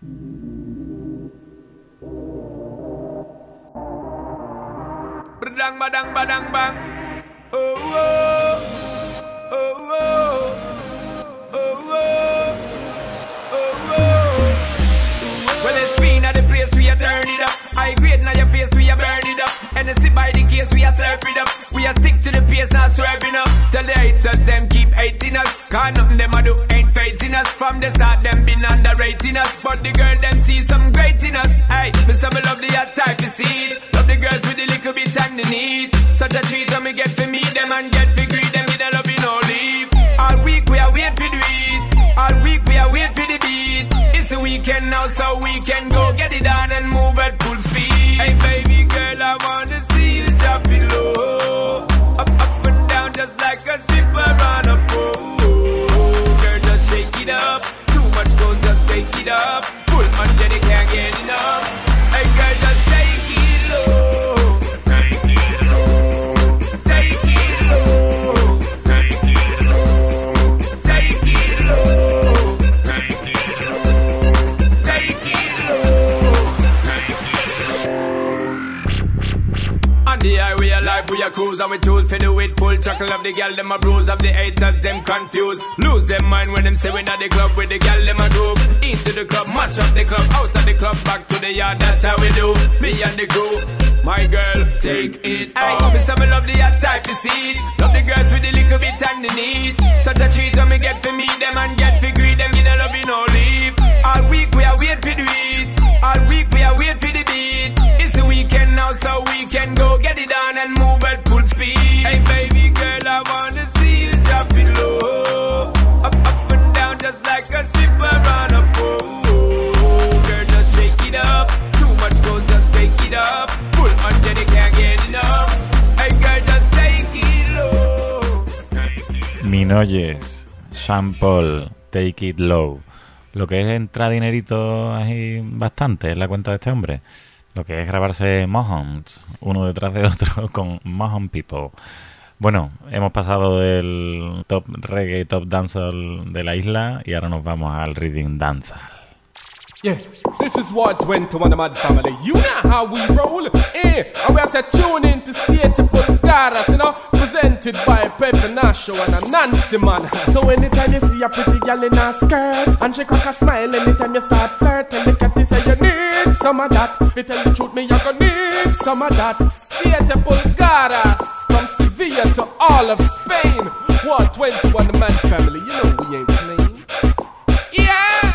Badang, badang, badang, bang. Oh, oh. Oh, oh. Oh, oh. Oh, oh. Well, it's been at the place we are turn it up. I grade now your face we are burn it up. And the sit by the case we are slurp it up. We are stick to the pace not swerving up. Tell the haters them keep hating us. Cause nothing them a do ain't facing us. From the start them been underrating us. But the girl them see some great in us. Hey, me some love the hot type you see it. Love the girls with the little bit and the need. Such a treat when me get for me them and get for greed them with a love in no leave. All week we are wait for the beat. All week we are wait for the beat. It's a weekend now so we can go get it on and move at full speed. Hey baby girl, I wanna see you drop it low. Up, up and down just like a stripper on a pole. Girl, just shake it up. Too much gold, just take it up. Full on Jenny can't get enough. Hey girl, just take it low. Take it low. Take it low. Take it low. Take it low. Take it low. Take it low. On the highway of life we a cruise and we choose for do it full. Chuckle of the gal them a bruise of the haters them confused. Lose them mind when them say we not the club with the gal them a group. Into the club, mash up the club, out of the club, back to the yard. That's how we do. Me and the crew, my girl, take it off. Me some love the hot type you see. Love the girls with the little bit and the need. Such a treat when me get to meet them and get to greet them. Give the love in no leave. All week we are wait for the beat. All week we are wait for the beat. It's a weekend now so we can go get it on and move at full speed. Hey baby girl, I wanna see you drop it low. Up, up and down just like a stripper on a pole. Girl, just shake it up. Too much gold, just take it up. Full on Jenny can't get enough. Hey girl, just take it low. Minoyes, Sean Paul, Take It Low. Lo que es entrar dinerito ahí bastante en la cuenta de este hombre. Lo que es grabarse Mohons, uno detrás de otro con Mohon People. Bueno, hemos pasado del top reggae, top dancehall de la isla y ahora nos vamos al rhythm dancehall. Yeah, this is what went to one of my family. You know how we roll, eh? And we are set tune in to State Pulgaras, you know, presented by Pepe Nacho and a Nancy man. So anytime you see a pretty girl in a skirt and she crack a smile, anytime you start flirting, look at this and you need some of that. If you tell the truth, me you gonna need some of that. State Pulgaras, from Sevilla to all of Spain. What 21 man family, you know we ain't playing. Yeah.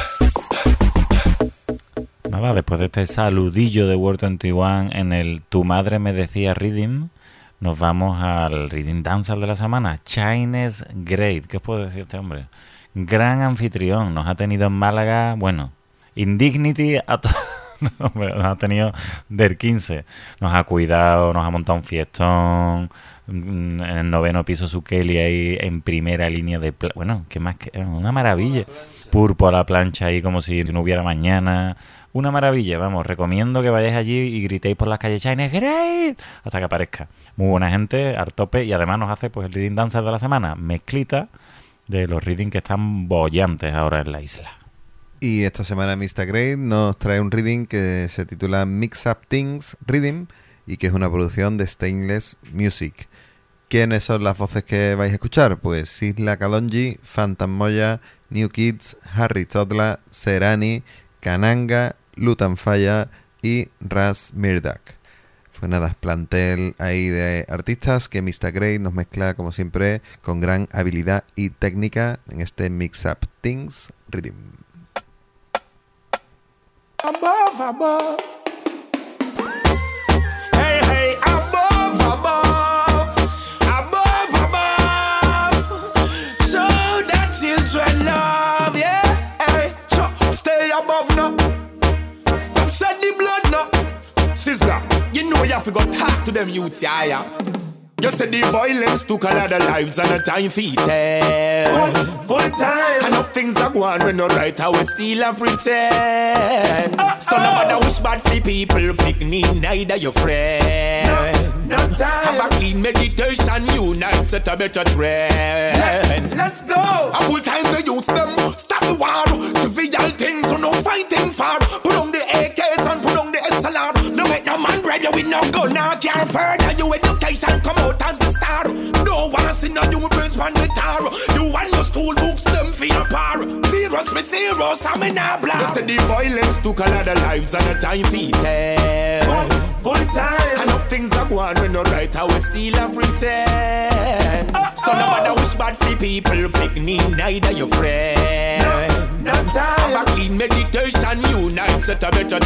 Nada, después de este saludillo de World 21 en el Tu Madre Me Decía Rhythm, nos vamos al Rhythm Dancehall de la semana, Chinese Great. ¿Qué os puedo decir este hombre? Gran anfitrión, nos ha tenido en Málaga, bueno, Indignity nos ha tenido del 15, nos ha cuidado, nos ha montado un fiestón, en el 9º piso su Kelly ahí en primera línea de bueno, qué más que una maravilla. pulpo a la plancha ahí como si no hubiera mañana. Una maravilla, vamos, recomiendo que vayáis allí y gritéis por las calles China Great hasta que aparezca. Muy buena gente, al tope, y además nos hace pues el Reading Dancer de la semana, mezclita de los reading que están bollantes ahora en la isla. Y esta semana Mr. Great nos trae un reading que se titula Mix Up Things Reading y que es una producción de Stainless Music. ¿Quiénes son las voces que vais a escuchar? Pues Sisla Kalonji, Phantom Moya, New Kids, Harry Todla, Serani, Kananga, Lutan Faya y Ras Mirdak. Pues nada, plantel ahí de artistas que Mr. Great nos mezcla como siempre con gran habilidad y técnica en este Mix Up Things Rhythm. Above, above. Hey, hey, above, above. Above, above. So that children love, yeah. Hey, stay above now. Stop shed the blood now. Sizzler, you know you have to go talk to them youths, yeah. You said the violence took a lot of lives and a time for it. Full time. Enough things are going when no right how it steal and pretend. So no matter which bad for people, pick me neither your friend. No time. Have a clean meditation, unite, set a better trend. Let's go. A full time the youths them stop the war. Trivial things so no fighting for. Put on the AKs and put on the SLR. No make no man ready with no gun. Now can't further your education. Come out as the star. No one see no you brains on the tar. You want your school books them for your par. Virus me serious, I'm in a blah. You said the violence took a lot of lives and a time for it. Full time. Enough things are going when no right how it steal and pretend. So no matter which bad for people, pick me neither your friend. No time. Have a clean meditation, unite, set a better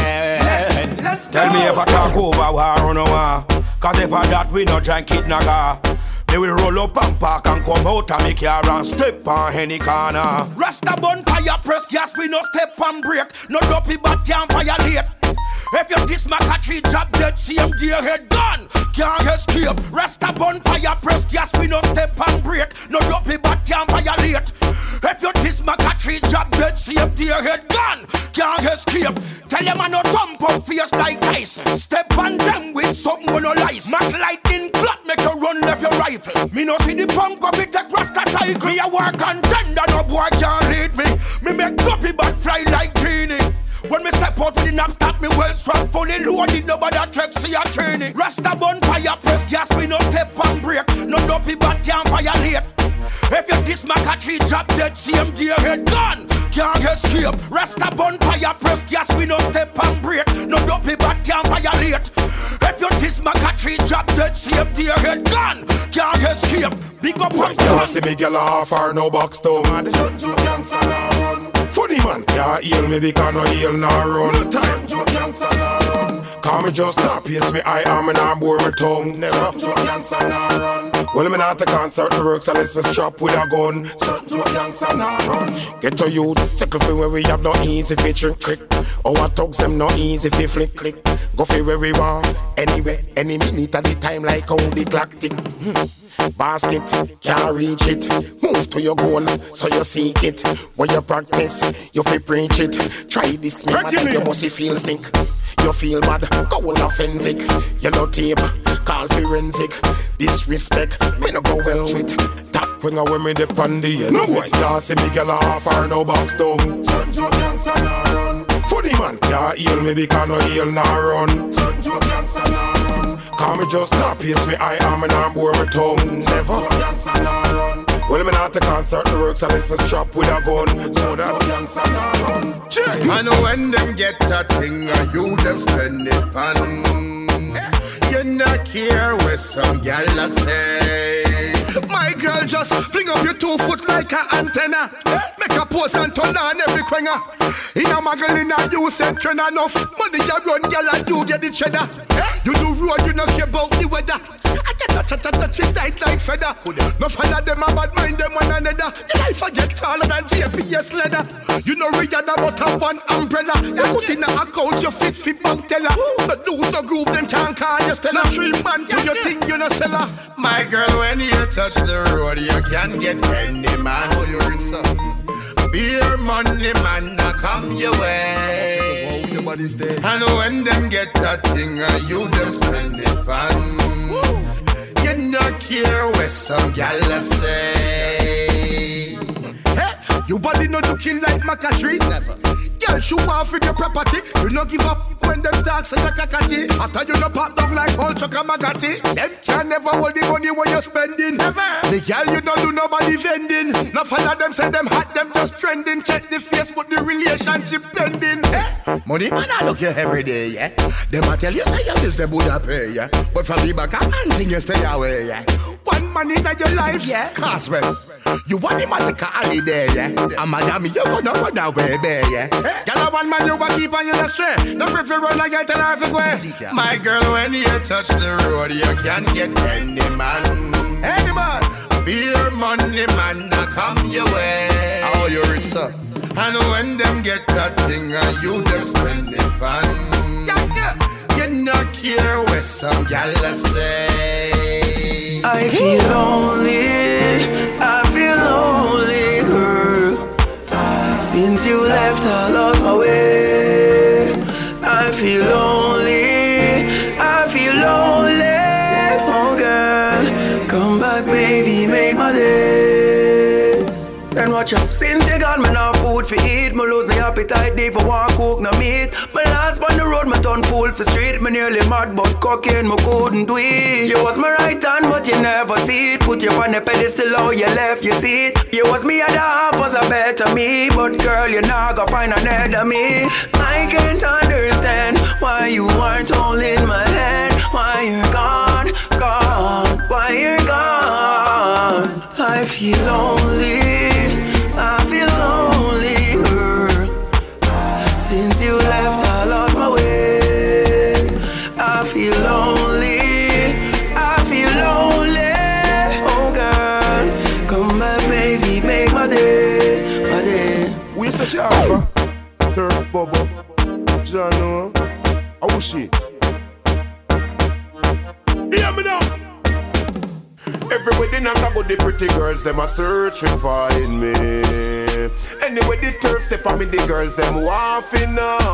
trend. Let's go. Tell me if I talk over war or no war. Cause if I that we no drink it naga. Me will roll up and park and come out and make car and step on any corner. Rasta bun fire press gas, we no step and break. No dopey but can't violate. If you diss my country drop dead, same day head gone. Can't escape. Rasta bun fire press gas, we no step and break. No dopey but can't violate. If you diss my country drop dead, same day head gone. Can't escape. Tell them I no thump up face like ice. Step on them with something when no lies. Mac lightning clock make you run left your rifle. Me no see the punk up it across the cycle. Me a work and tender, no boy can't lead me. Me make dopey but fly like genie. When me step out with the knap stop me well strong. Fully loaded, nobody track see a training. Rasta bun fire press gas, we no step and break. No dopey but can't violate. If you diss my country drop dead, same day head gone. Can't escape. Rasta bun fire press gas, we no step and break. No dopey but can't violate. If you diss my country drop dead, same day head gone. Can't escape. Big up on you see me girl off or no box down. The sun to cancer now run. Funny man, yeah, heal me because no heal nor run. No time to cancer now run. Call me just not pierce me eye arm and arm bore my tongue. Never to cancer now run. Well, me not a concert the works unless me strap with a gun. Sun to cancer now run. Get to you, circle for where we have no easy feature trick. Our thugs them no easy fi flick click. Go for where we want, anywhere, any minute at the time like how the clock tick. Basket, can't reach it. Move to your goal, so you seek it. When you practice, you fi preach it. Try this, me man, you must feel sick. You feel bad, go on offensive. Yellow tape, call forensic. Disrespect, me no go well with. Tap when I wear me dip on the end. No boy, can't see me girl off or no box down. Sun to cancer now run. Funny man, can't heal me because no heal now run. Sun to cancer now run. Call me just not pierce me eye arm and arm bore my tongue. Never cancer now run. Well, me not a concert the works unless me strap with a gun. So that cancer now run. And when them get a thing, you them spend it on. You not care what some gyal say. My girl just fling up your 2 foot like an antenna. Make a pose and turn on every quenga. In a muggle in a you said train enough. Money you run gyal and you get the cheddar. You do road, you not care about the weather. I get touch it like feather. No follow them a bad mind them one another. Your life I get taller than GPS leather. You know Rihanna but have one umbrella. You put in a account you fit fi bank teller. But lose the groove then can't call you Stella. 3 man to your thing you no seller. My girl when you touch the road you can get any man. Oh, you're in some. Beer money man a come your way. And when them get that thing, you them spend it on. You not care what some gal say. Hey, you body not looking like Macatry. Never. Girl, show off with your property. You no give up when them talks in the kakati. After you no pop down like old chokamagati. Them can never hold the money when you're spending. Never. The girl you don't do nobody vending. No follow them say them hot, them just trending. Check the face, but the relationship pending. Eh? Money man, I look here every day, yeah. Them a tell you say your bills they Buddha pay, yeah. But from the back and thing you stay away, yeah. One man in your life, yeah. Cause well, you want him to take a holiday, yeah. And madam, you gonna run away, baby, yeah. Girl, one man you will keep on you astray. No free to run like tell her to go. My girl, when you touch the road, you can get any man. Any man. Beer money man, come your way. How you rich, sir? And when them get that thing, you them spend it on. You not care what some gal say. I feel lonely, girl. Since you left, I lost my way. I feel lonely, oh girl. Come back, baby, make my day. Then watch out, since you got me no food for eat, me lose my appetite, day for one cook, no meat. My last on the road, me turn fool for street. Me nearly mad, but cocaine, me couldn't do it. You was my right hand, but you never see it. Put you on the pedestal, how you left your seat. You was me at the half, was a better me. But girl, you not gonna find another me. I can't understand why you aren't holding my hand. Why you're gone, why you're gone. I feel lonely, girl. Since you left, I lost my way. I feel lonely, oh girl. Come back, baby, make my day. We used to share for Turf Bubble, Jano, oh shit. Hear me now. Everywhere they knock about the pretty girls, them a searching for me. Anyway, the turf step on me, the girls, them waffing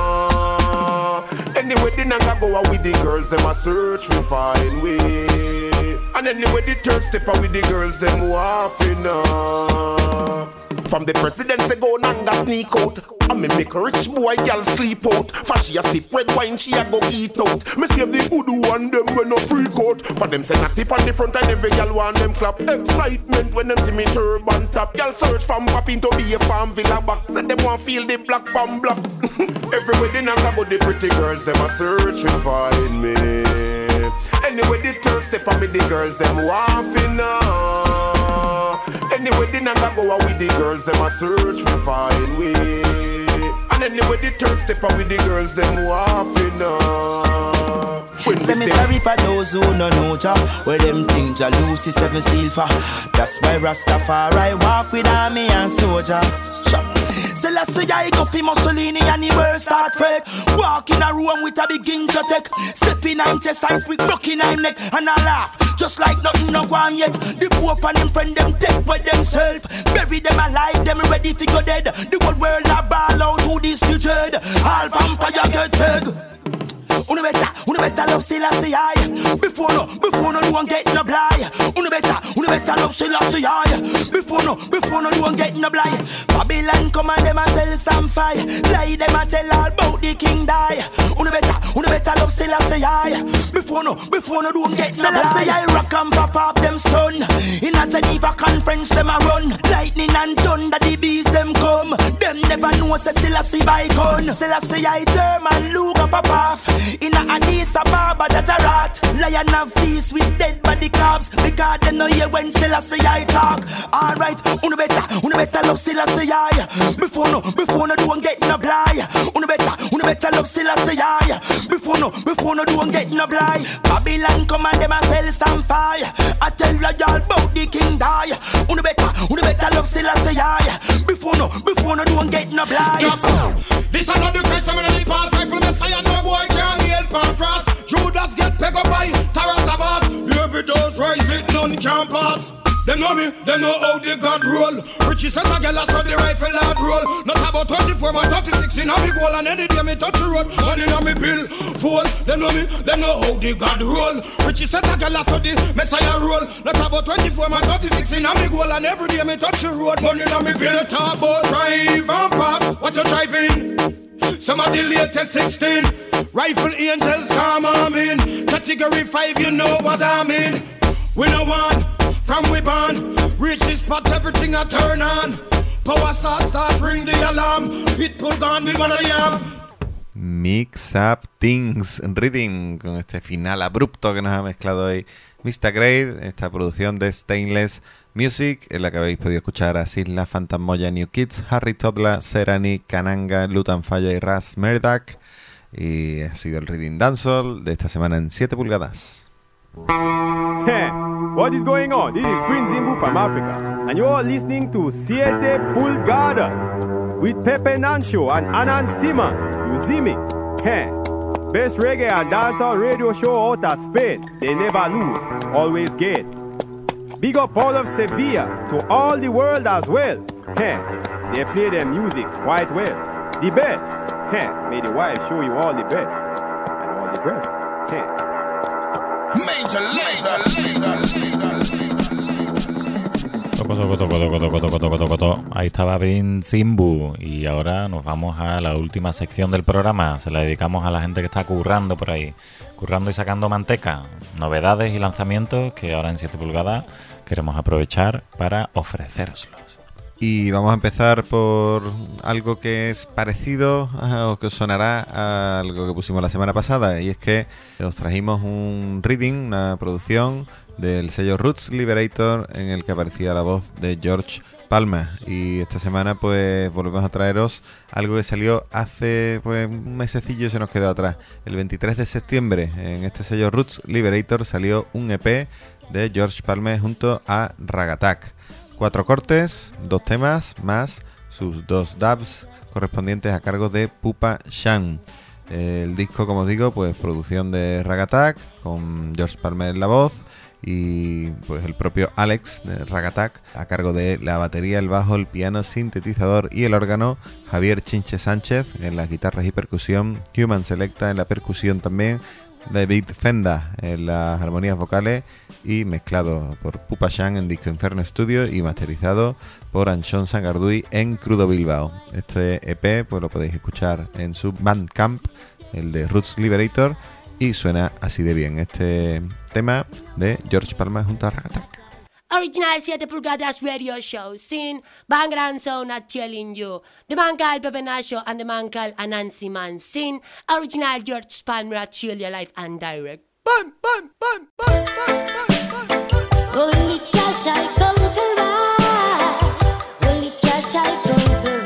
now. Anyway, they knock about with the girls, them a searching for me. And anyway, the turf step on with the girls, them waffing now. From the president say go nanga sneak out. And me make a rich boy girl sleep out. For she a sip red wine, she a go eat out. Me save the good one them when no freak out. For them say a tip on the front and every girl want them clap. Excitement when them see me turban top. Girl search from popping to be a farm villa back. Say them want feel the black bomb block. Everywhere they knock about the pretty girls, them a searching for me. Anyway the turf step on me, the girls them waffing now. Anyway, they not go out with the girls, them a search for fine way. And anyway, the turf step out with the girls, them waffing up. Say me sorry for those who no know Jah. Where them things Jah Lucy seven seal for. That's why Rastafari walk with army and soldier. Celestia, I go fi Mussolini and he will start fake. Walk in a room with a big inch tech. Step in I'm chest, I speak broke in I'm neck. And I laugh, just like nothing no gone yet. The Pope and them friend them take by themselves. Bury them alive, them ready fi go dead. The whole world a ball out to this future. All vampire get big. Unu better love Selassie I. Before no one get no blind. Unu better love Selassie I. Before no one get no blind. Babylon come and them a sell some fire. Lie them a tell all about the king die. Unu better love Selassie I. Before no one get no blind. Selassie I rock and pop off them stun. In a Geneva conference them a run. Lightning and thunder the bees them come. Them never know say Selassie by gun. Selassie I German look up off. In a Addis Ababa, Jajarat. Lion and feast with dead body cops. Because they know hear when Selassie I talk. Alright, unu better love Selassie I. Before no do one get no blind. Unu better love Selassie I. Before no do one get no blind. Babylon come and them a sell some fire. I tell you all about the king die. Unu better love Selassie I. Before no do one get no blind. Yes, this another question when I pass rifle Messiah, no boy can't help and cross. Judas get pegged up by Taras Abbas. Every dose rise it, none can pass. Them know me, them know how they God roll. Richie says a girl so the rifle hard roll. Not a 24, man 36 in a big hole. And any day me touch the road, money in a me bill full. They know me, they know how the God roll. Richie set a girl so the Messiah roll. Not about 24, man 36 in a big hole. And every day me touch the road, money in a me bill. Talk about drive and park, what you driving? Some of the latest 16 Rifle Angels come on in. Category 5, you know what I mean. We no want from we born. Reach this spot, everything I turn on. Power sauce start ring the alarm. Pitbull gone, we wanna yam. Mix Up Things Reading, con este final abrupto que nos ha mezclado hoy Mr. Great, esta producción de Stainless Music, en la que habéis podido escuchar a Sisla, Phantasmoya, New Kids, Harry Toddler, Serani, Kananga, Lutan Falla y Ras Murdoch. Y ha sido el Reading Dancehall de esta semana en 7 pulgadas. Hey, what is going on? This is Prince Zimbu from Africa, and you are listening to 7 pulgadas with Pepe Nancho and Anan Simon. You see me? Hey, best reggae and dancehall radio show out of Spain. They never lose, always get. Big up all of Sevilla, to all the world as well. Hey, they play their music quite well. The best. Hey, may the wife show you all the best and all the best. Hey. Major laser. Toco. Ahí estaba Prince Zimbu. Y ahora nos vamos a la última sección del programa. Se la dedicamos a la gente que está currando por ahí, currando y sacando manteca. Novedades y lanzamientos que ahora en 7 pulgadas queremos aprovechar para ofrecéroslos. Y vamos a empezar por algo que es parecido o que os sonará a algo que pusimos la semana pasada, y es que os trajimos un reading, una producción del sello Roots Liberator en el que aparecía la voz de George Palmer. Y esta semana pues volvemos a traeros algo que salió hace pues un mesecillo y se nos quedó atrás. El 23 de septiembre en este sello Roots Liberator salió un EP de George Palmer junto a Ragatak. 4 cortes, 2 temas, más sus 2 dubs correspondientes a cargo de Pupa Shan. El disco, como os digo, pues producción de Ragatak, con George Palmer en la voz, y pues el propio Alex de Ragatak a cargo de la batería, el bajo, el piano, sintetizador y el órgano, Javier Chinche Sánchez en las guitarras y percusión, Human Selecta en la percusión también, David Fenda en las armonías vocales, y mezclado por Pupa Shan en Disco Inferno Studio y masterizado por Anshon Sangardui en Crudo Bilbao. Este EP pues lo podéis escuchar en su Bandcamp, el de Roots Liberator, y suena así de bien este tema de George Palmer junto a Ragatak. Original 7 pulgadas radio show, sin background sound not telling you. The man called Pepe Nasho and the man called Anansi Man, sin original George Palmer at Chill Your Life and Direct. Bun, bun, bun, bun, bun, bun, bun, bun. Only cash I conquer, only cash I conquer.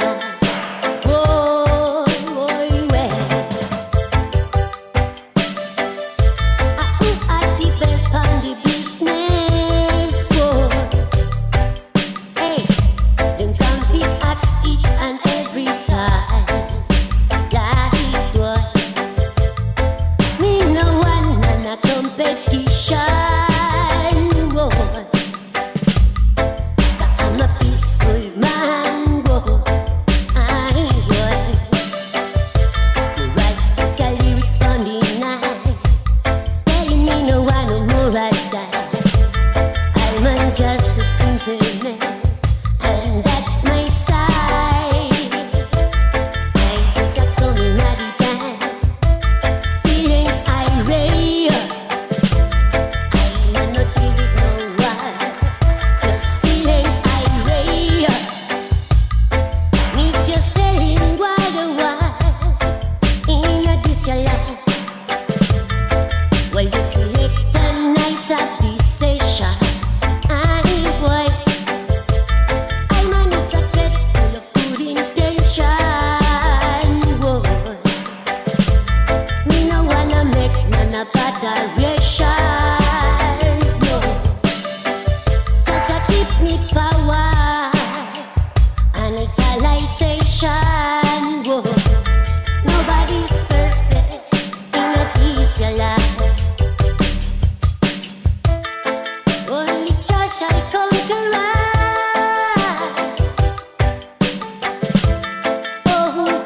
Oh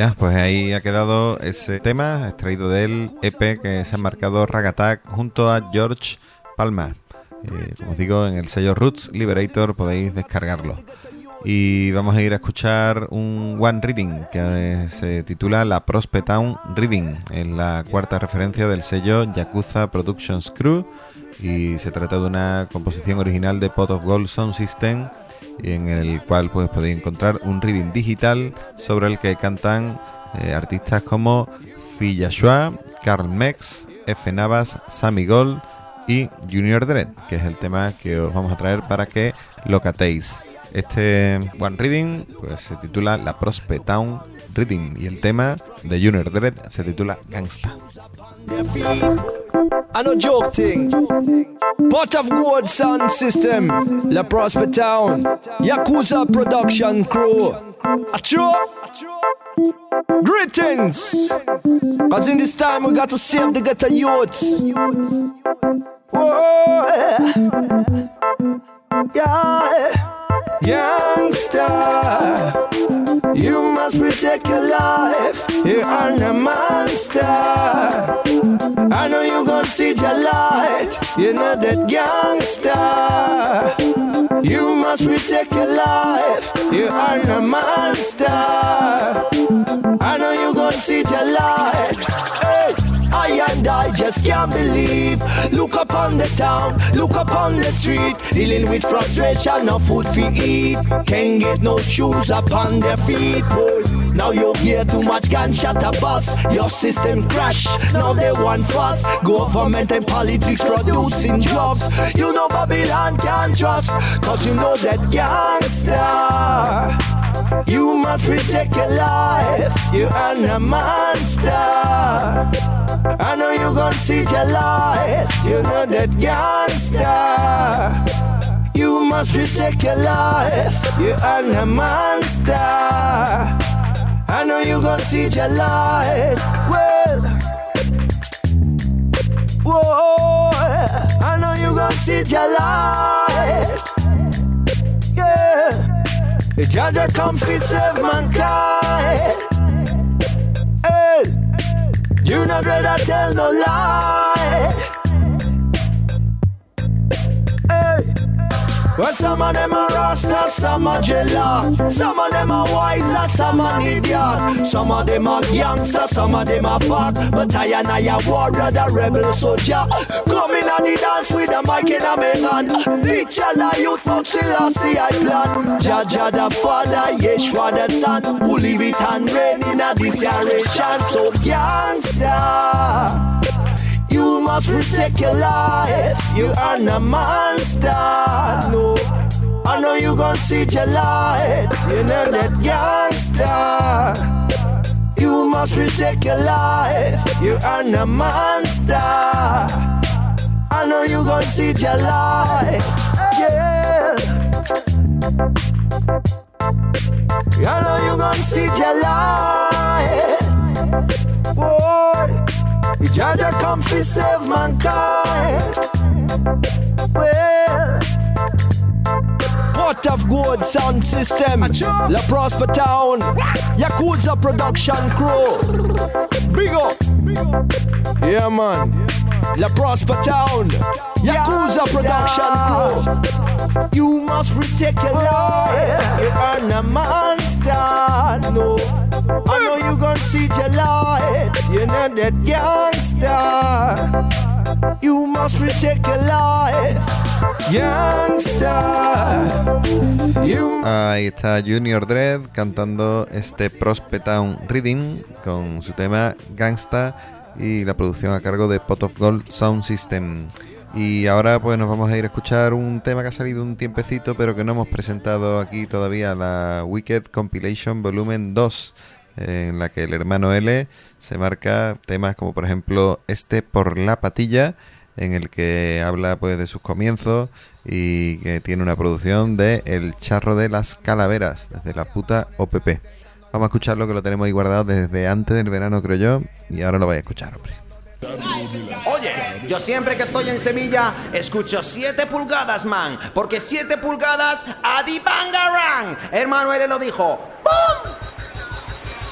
Ya, pues ahí ha quedado ese tema extraído del EP que se ha marcado Rag Attack junto a George Palma. Como os digo, en el sello Roots Liberator podéis descargarlo. Y vamos a ir a escuchar un One Reading que se titula La Prospect Town Reading. Es la cuarta referencia del sello Yakuza Productions Crew y se trata de una composición original de Pot of Gold Sound System, en el cual pues podéis encontrar un reading digital sobre el que cantan artistas como Fiyashua, Karl Mex, F. Navas, Sammy Gold y Junior Dread, que es el tema que os vamos a traer para que lo catéis. Este One Reading pues se titula La Prospect Town Reading y el tema de Junior Dread se titula Gangsta. I no joke thing. Pot of Gold Sound System, La Prospect Town, Yakuza Production Crew. Acho. Greetings. Cause in this time we got to save the ghetto youths. Whoa. Yeah. Youngster, you must protect your life. You are a monster. I know you gon' see your light. You know that gangster. You must protect your life. You are a monster. I know you gon' see your light. Hey. I and I just can't believe. Look up on the town, look up on the street. Dealing with frustration, no food for eat. Can't get no shoes upon their feet. Boy, now you hear too much gunshot a bust. Your system crash, now they want fuss. Government and politics producing drugs. You know Babylon can't trust, cause you know that gangster. You must protect your life. You are a monster. I know you gon' see your light. You know that gangster. You must protect your life. You are a monster. I know you gon' see your light. Well, whoa, I know you gon' see your light. Yeah, the judge come to save mankind. Hey. You not rather tell no lie. Hey. Well, some of them are Rasta, some are Jella. Some of them are wiser, some are idiot. Some of them are gangster, some of them are fuck. But I and I are warrior, the rebel soldier. Come in and the dance with a mic in a hand. Teach the youth from Selassie I plan. Jaja the father, Yeshua the son. Who leave it and reign in a this generation. So gangster, you must protect your life. You are a monster. No, I know you gon' see your light. You know that gangster. You must protect your life. You are a monster. I know you gon' see your light. Yeah. I know you gon' see your light. Boy. The judge come to save mankind. Well, Pot of Gold Sound System, La Prospect Town, Yakuza Production Crew. Big up. Yeah, man. La Prospect Town, Yakuza Production Crew. You must protect your life. You are a monster. No, I know you gon' see your light. You know that gangster. You must protect your life. Gangster. Ahí está Junior Dread cantando este Prospect Town Reading con su tema Gangsta y la producción a cargo de Pot of Gold Sound System. Y ahora pues nos vamos a ir a escuchar un tema que ha salido un tiempecito pero que no hemos presentado aquí todavía, la Wicked Compilation Volumen 2, en la que el hermano L se marca temas como por ejemplo este Por la Patilla, en el que habla pues de sus comienzos y que tiene una producción de El Charro de las Calaveras, desde la puta OPP. Vamos a escucharlo, que lo tenemos ahí guardado desde antes del verano, creo yo, y ahora lo vais a escuchar, hombre. Oye, yo siempre que estoy en Sevilla escucho 7 pulgadas, man, porque 7 pulgadas a di bangarang. Hermano L lo dijo. ¡Bum!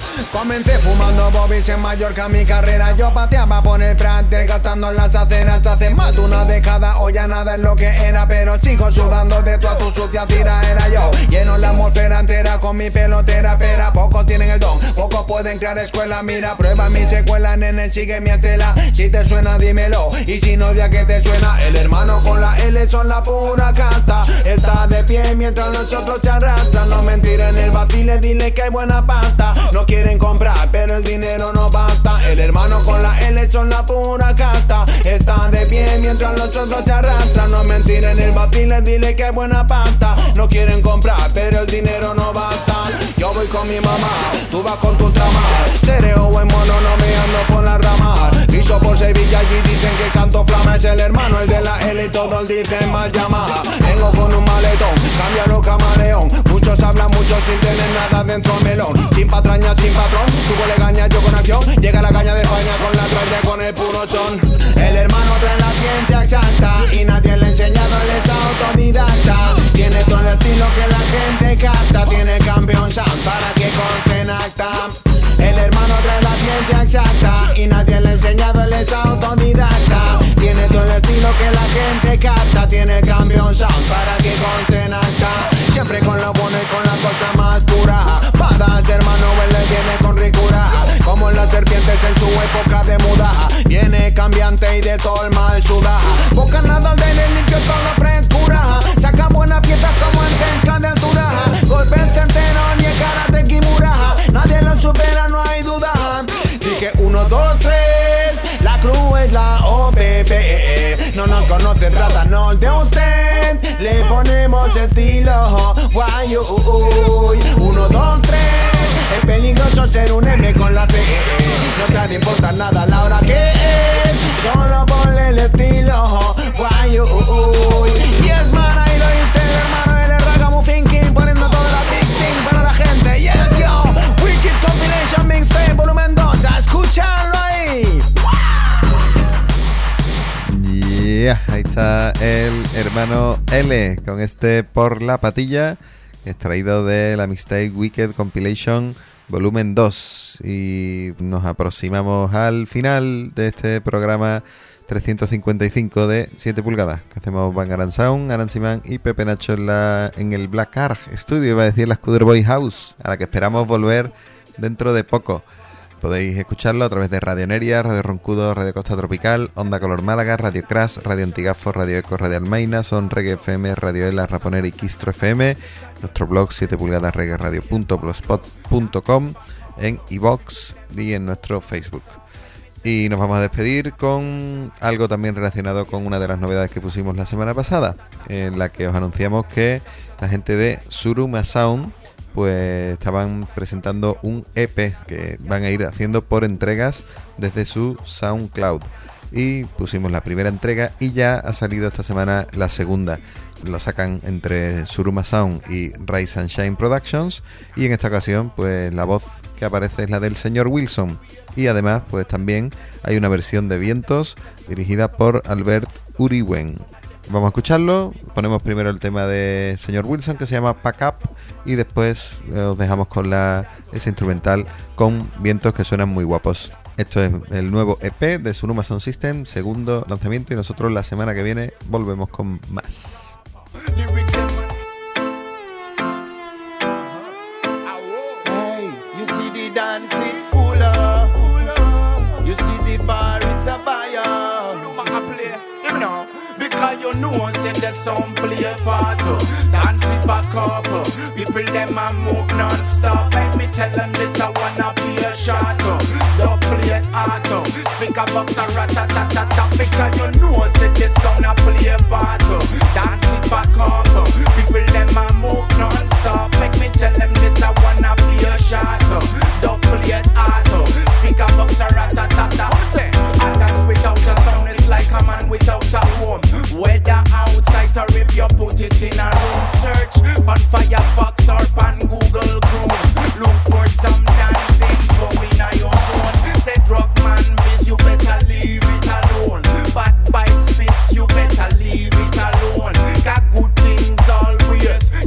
Comencé fumando bobbies en Mallorca, mi carrera yo pateaba por el Prat, gastando en las aceras. Hace más de una década, hoy ya nada es lo que era, pero sigo sudando de toda tu sucia tiraera. Yo lleno la atmósfera entera con mi pelotera, pero pocos tienen el don, pocos pueden crear escuela. Mira, prueba mi secuela, nene, sigue mi estela. Si te suena, dímelo, y si no, ya que te suena. El hermano con la L son la pura casta. Está de pie mientras los otros se arrastran. No mentir en el vacile, dile que hay buena pasta. No quieren comprar, pero el dinero no basta. El hermano con la L son la pura casta. Está de pie mientras los otros se arrastran. No mentir en el vacile, dile que hay buena pasta. No quieren comprar, pero el dinero no basta. Yo voy con mi mamá, tú vas con tu trama. Stereo en mono, no me ando por la rama. Piso por Sevilla y dicen que canto flama. Es el hermano, el de la L y todos dicen mal llamada. Vengo con un maletón, cámbialo camaleón. Muchos hablan, muchos sin tener nada dentro del melón. Sin patraña, sin patrón, tuvo legaña, yo con acción. Llega la caña de España con la tralla, con el puro son. El hermano trae la ciencia exacta y nadie le ha enseñado, él es autodidacta. Tiene todo el estilo que la gente capta. Tiene campeón sound para que conste en acta. El hermano trae la ciencia exacta y nadie le ha enseñado, él es autodidacta. Tiene todo el estilo que la gente capta. Tiene campeón sound para que conste en acta. Siempre con lo bueno y con la cosa más pura. Padas, hermano, él le viene con ricura. Como las serpientes en su época de muda. Viene cambiante y de todo el mal suda. Boca nada de limpio, toda frescura. Saca buenas piezas como en Tenska de altura. Golpes certeros ni el karate Kimura. Nadie lo supera, no hay duda. Dije 1, 2, 3. La cruz es la OPP. No nos conoce, trátanos de usted. Le ponemos estilo. Guay, 1, 2, 3. Es peligroso ser un M con la C. No te importa nada la hora que es. Solo ponle el estilo. Guay, yes man, ahí lo dice el hermano, el Ragamuffin King, poniendo toda la big thing para la gente. Yes yo, Wicked Compilation Mixtape volumen 2, a escucharlo ahí. Yeah, ahí está el hermano L con este Por la Patilla, extraído de la mixtape Wicked Compilation volumen 2. Y nos aproximamos al final de este programa 355 de 7 pulgadas que hacemos Bangarang Sound, Anansi Man y Pepe Nacho en el Black Ark Studio, iba a decir la Scooter Boy House, a la que esperamos volver dentro de poco. Podéis escucharlo a través de Radio Neria, Radio Roncudo, Radio Costa Tropical, Onda Color Málaga, Radio Crash, Radio Antigafo, Radio Eco, Radio Almaina, Son Reggae FM, Radio Ela, Raponera y Quistro FM, nuestro blog 7 pulgadas reggaeradio.blogspot.com, en iVoox y en nuestro Facebook. Y nos vamos a despedir con algo también relacionado con una de las novedades que pusimos la semana pasada, en la que os anunciamos que la gente de Suruma Sound pues estaban presentando un EP que van a ir haciendo por entregas desde su SoundCloud. Y pusimos la primera entrega y ya ha salido esta semana la segunda. Lo sacan entre Suruma Sound y Rise and Shine Productions, y en esta ocasión pues la voz que aparece es la del señor Wilson, y además pues también hay una versión de Vientos dirigida por Albert Uriwen. Vamos a escucharlo. Ponemos primero el tema de señor Wilson que se llama Pack Up, y después os dejamos con ese instrumental con vientos que suenan muy guapos. Esto es el nuevo EP de Suruma Sound System, segundo lanzamiento, y nosotros la semana que viene volvemos con más. Hey, you see the dance it full up. You see the bar it's a buyer. Because you know say the sound play part. Dance it back up. People them a move non-stop. Let me tell them this I wanna be a shot. Don't play it hard. Speaker box a rat-a-tat-tat-tat. Because you know say the sound a play part. Dance it back up. People them a move non-stop. Make me tell them this I wanna be a shot. Don't play it hard. Speaker box a rat-a-tat-tat. I dance without a sound is like a man without a home. Whether outside or if you put it in a room, search on Firefox or on Google Chrome. Look for some dancing going on your zone. Say drug man biz, you better leave it alone. Bad vibes biz, you better leave it alone. Got good things always,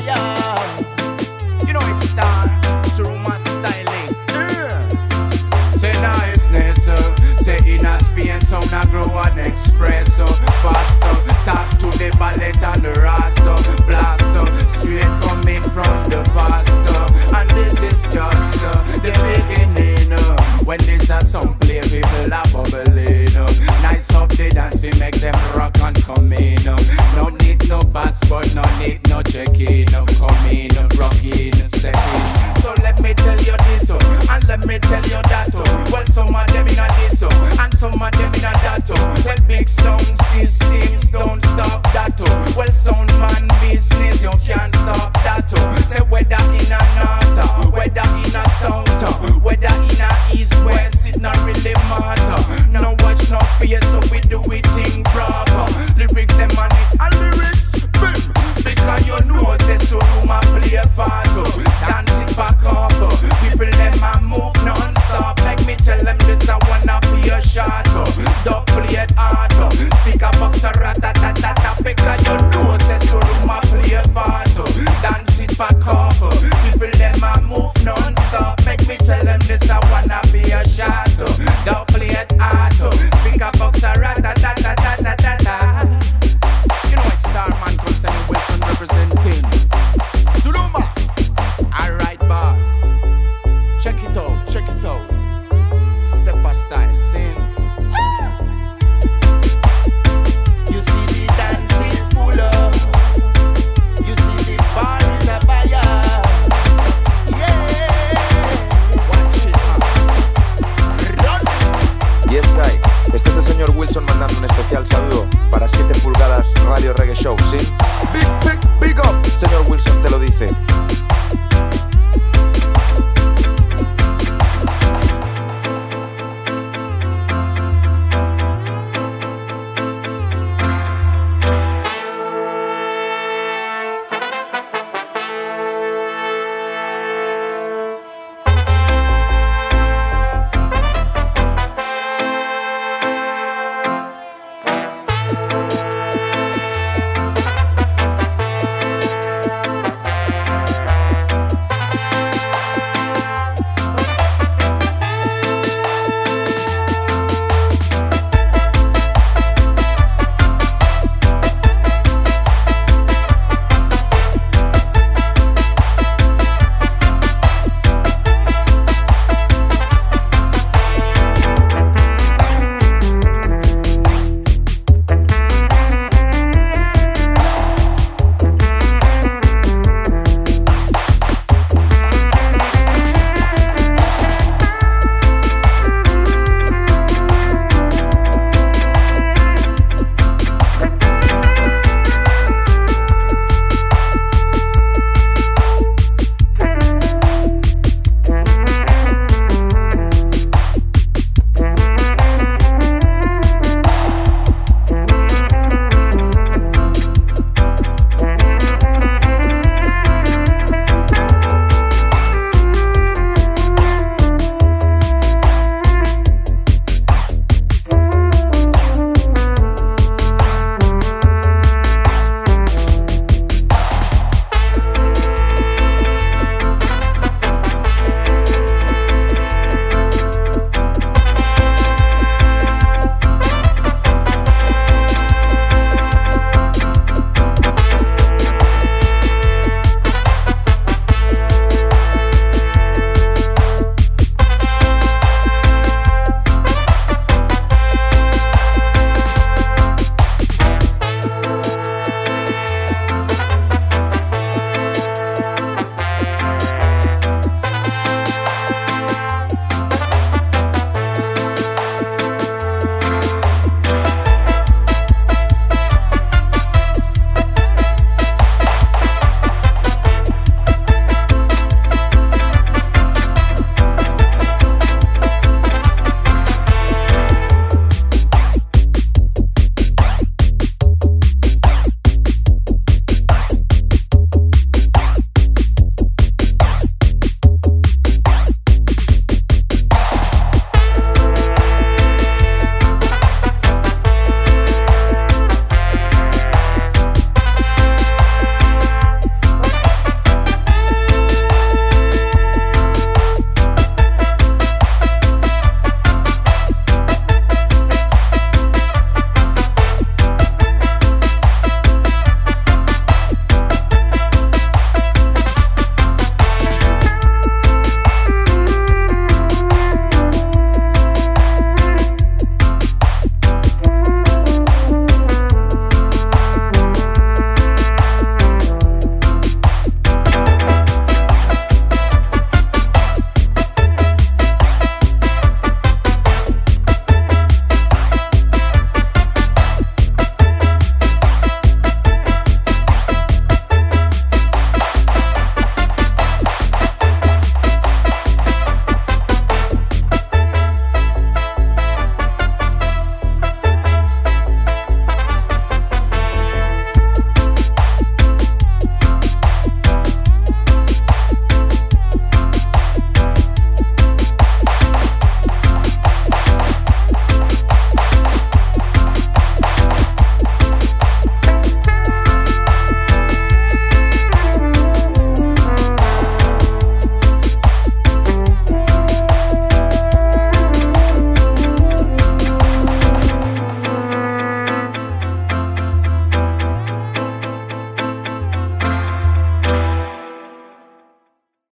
You know it's style, it's rumor styling. Say niceness, say in a Spain, sound a grow an espresso. Faster, talk to the ballet and the rasta. Blaster, straight coming from the pastor. And this is just the beginning. When this a song play, people are bubbling. Nice up the dance, we make them rock and come in. No need no passport, no need no check-in. Come in, rock in, step in. So let me tell you this, and let me tell you that. Well, some of them in a this, and some of them in a that. Well, big sound systems don't stop that. Well, sound man business, you can't stop that. Say whether in a north, whether in a south, whether in a east, west, it not really matter. No watch, no fear, so we do it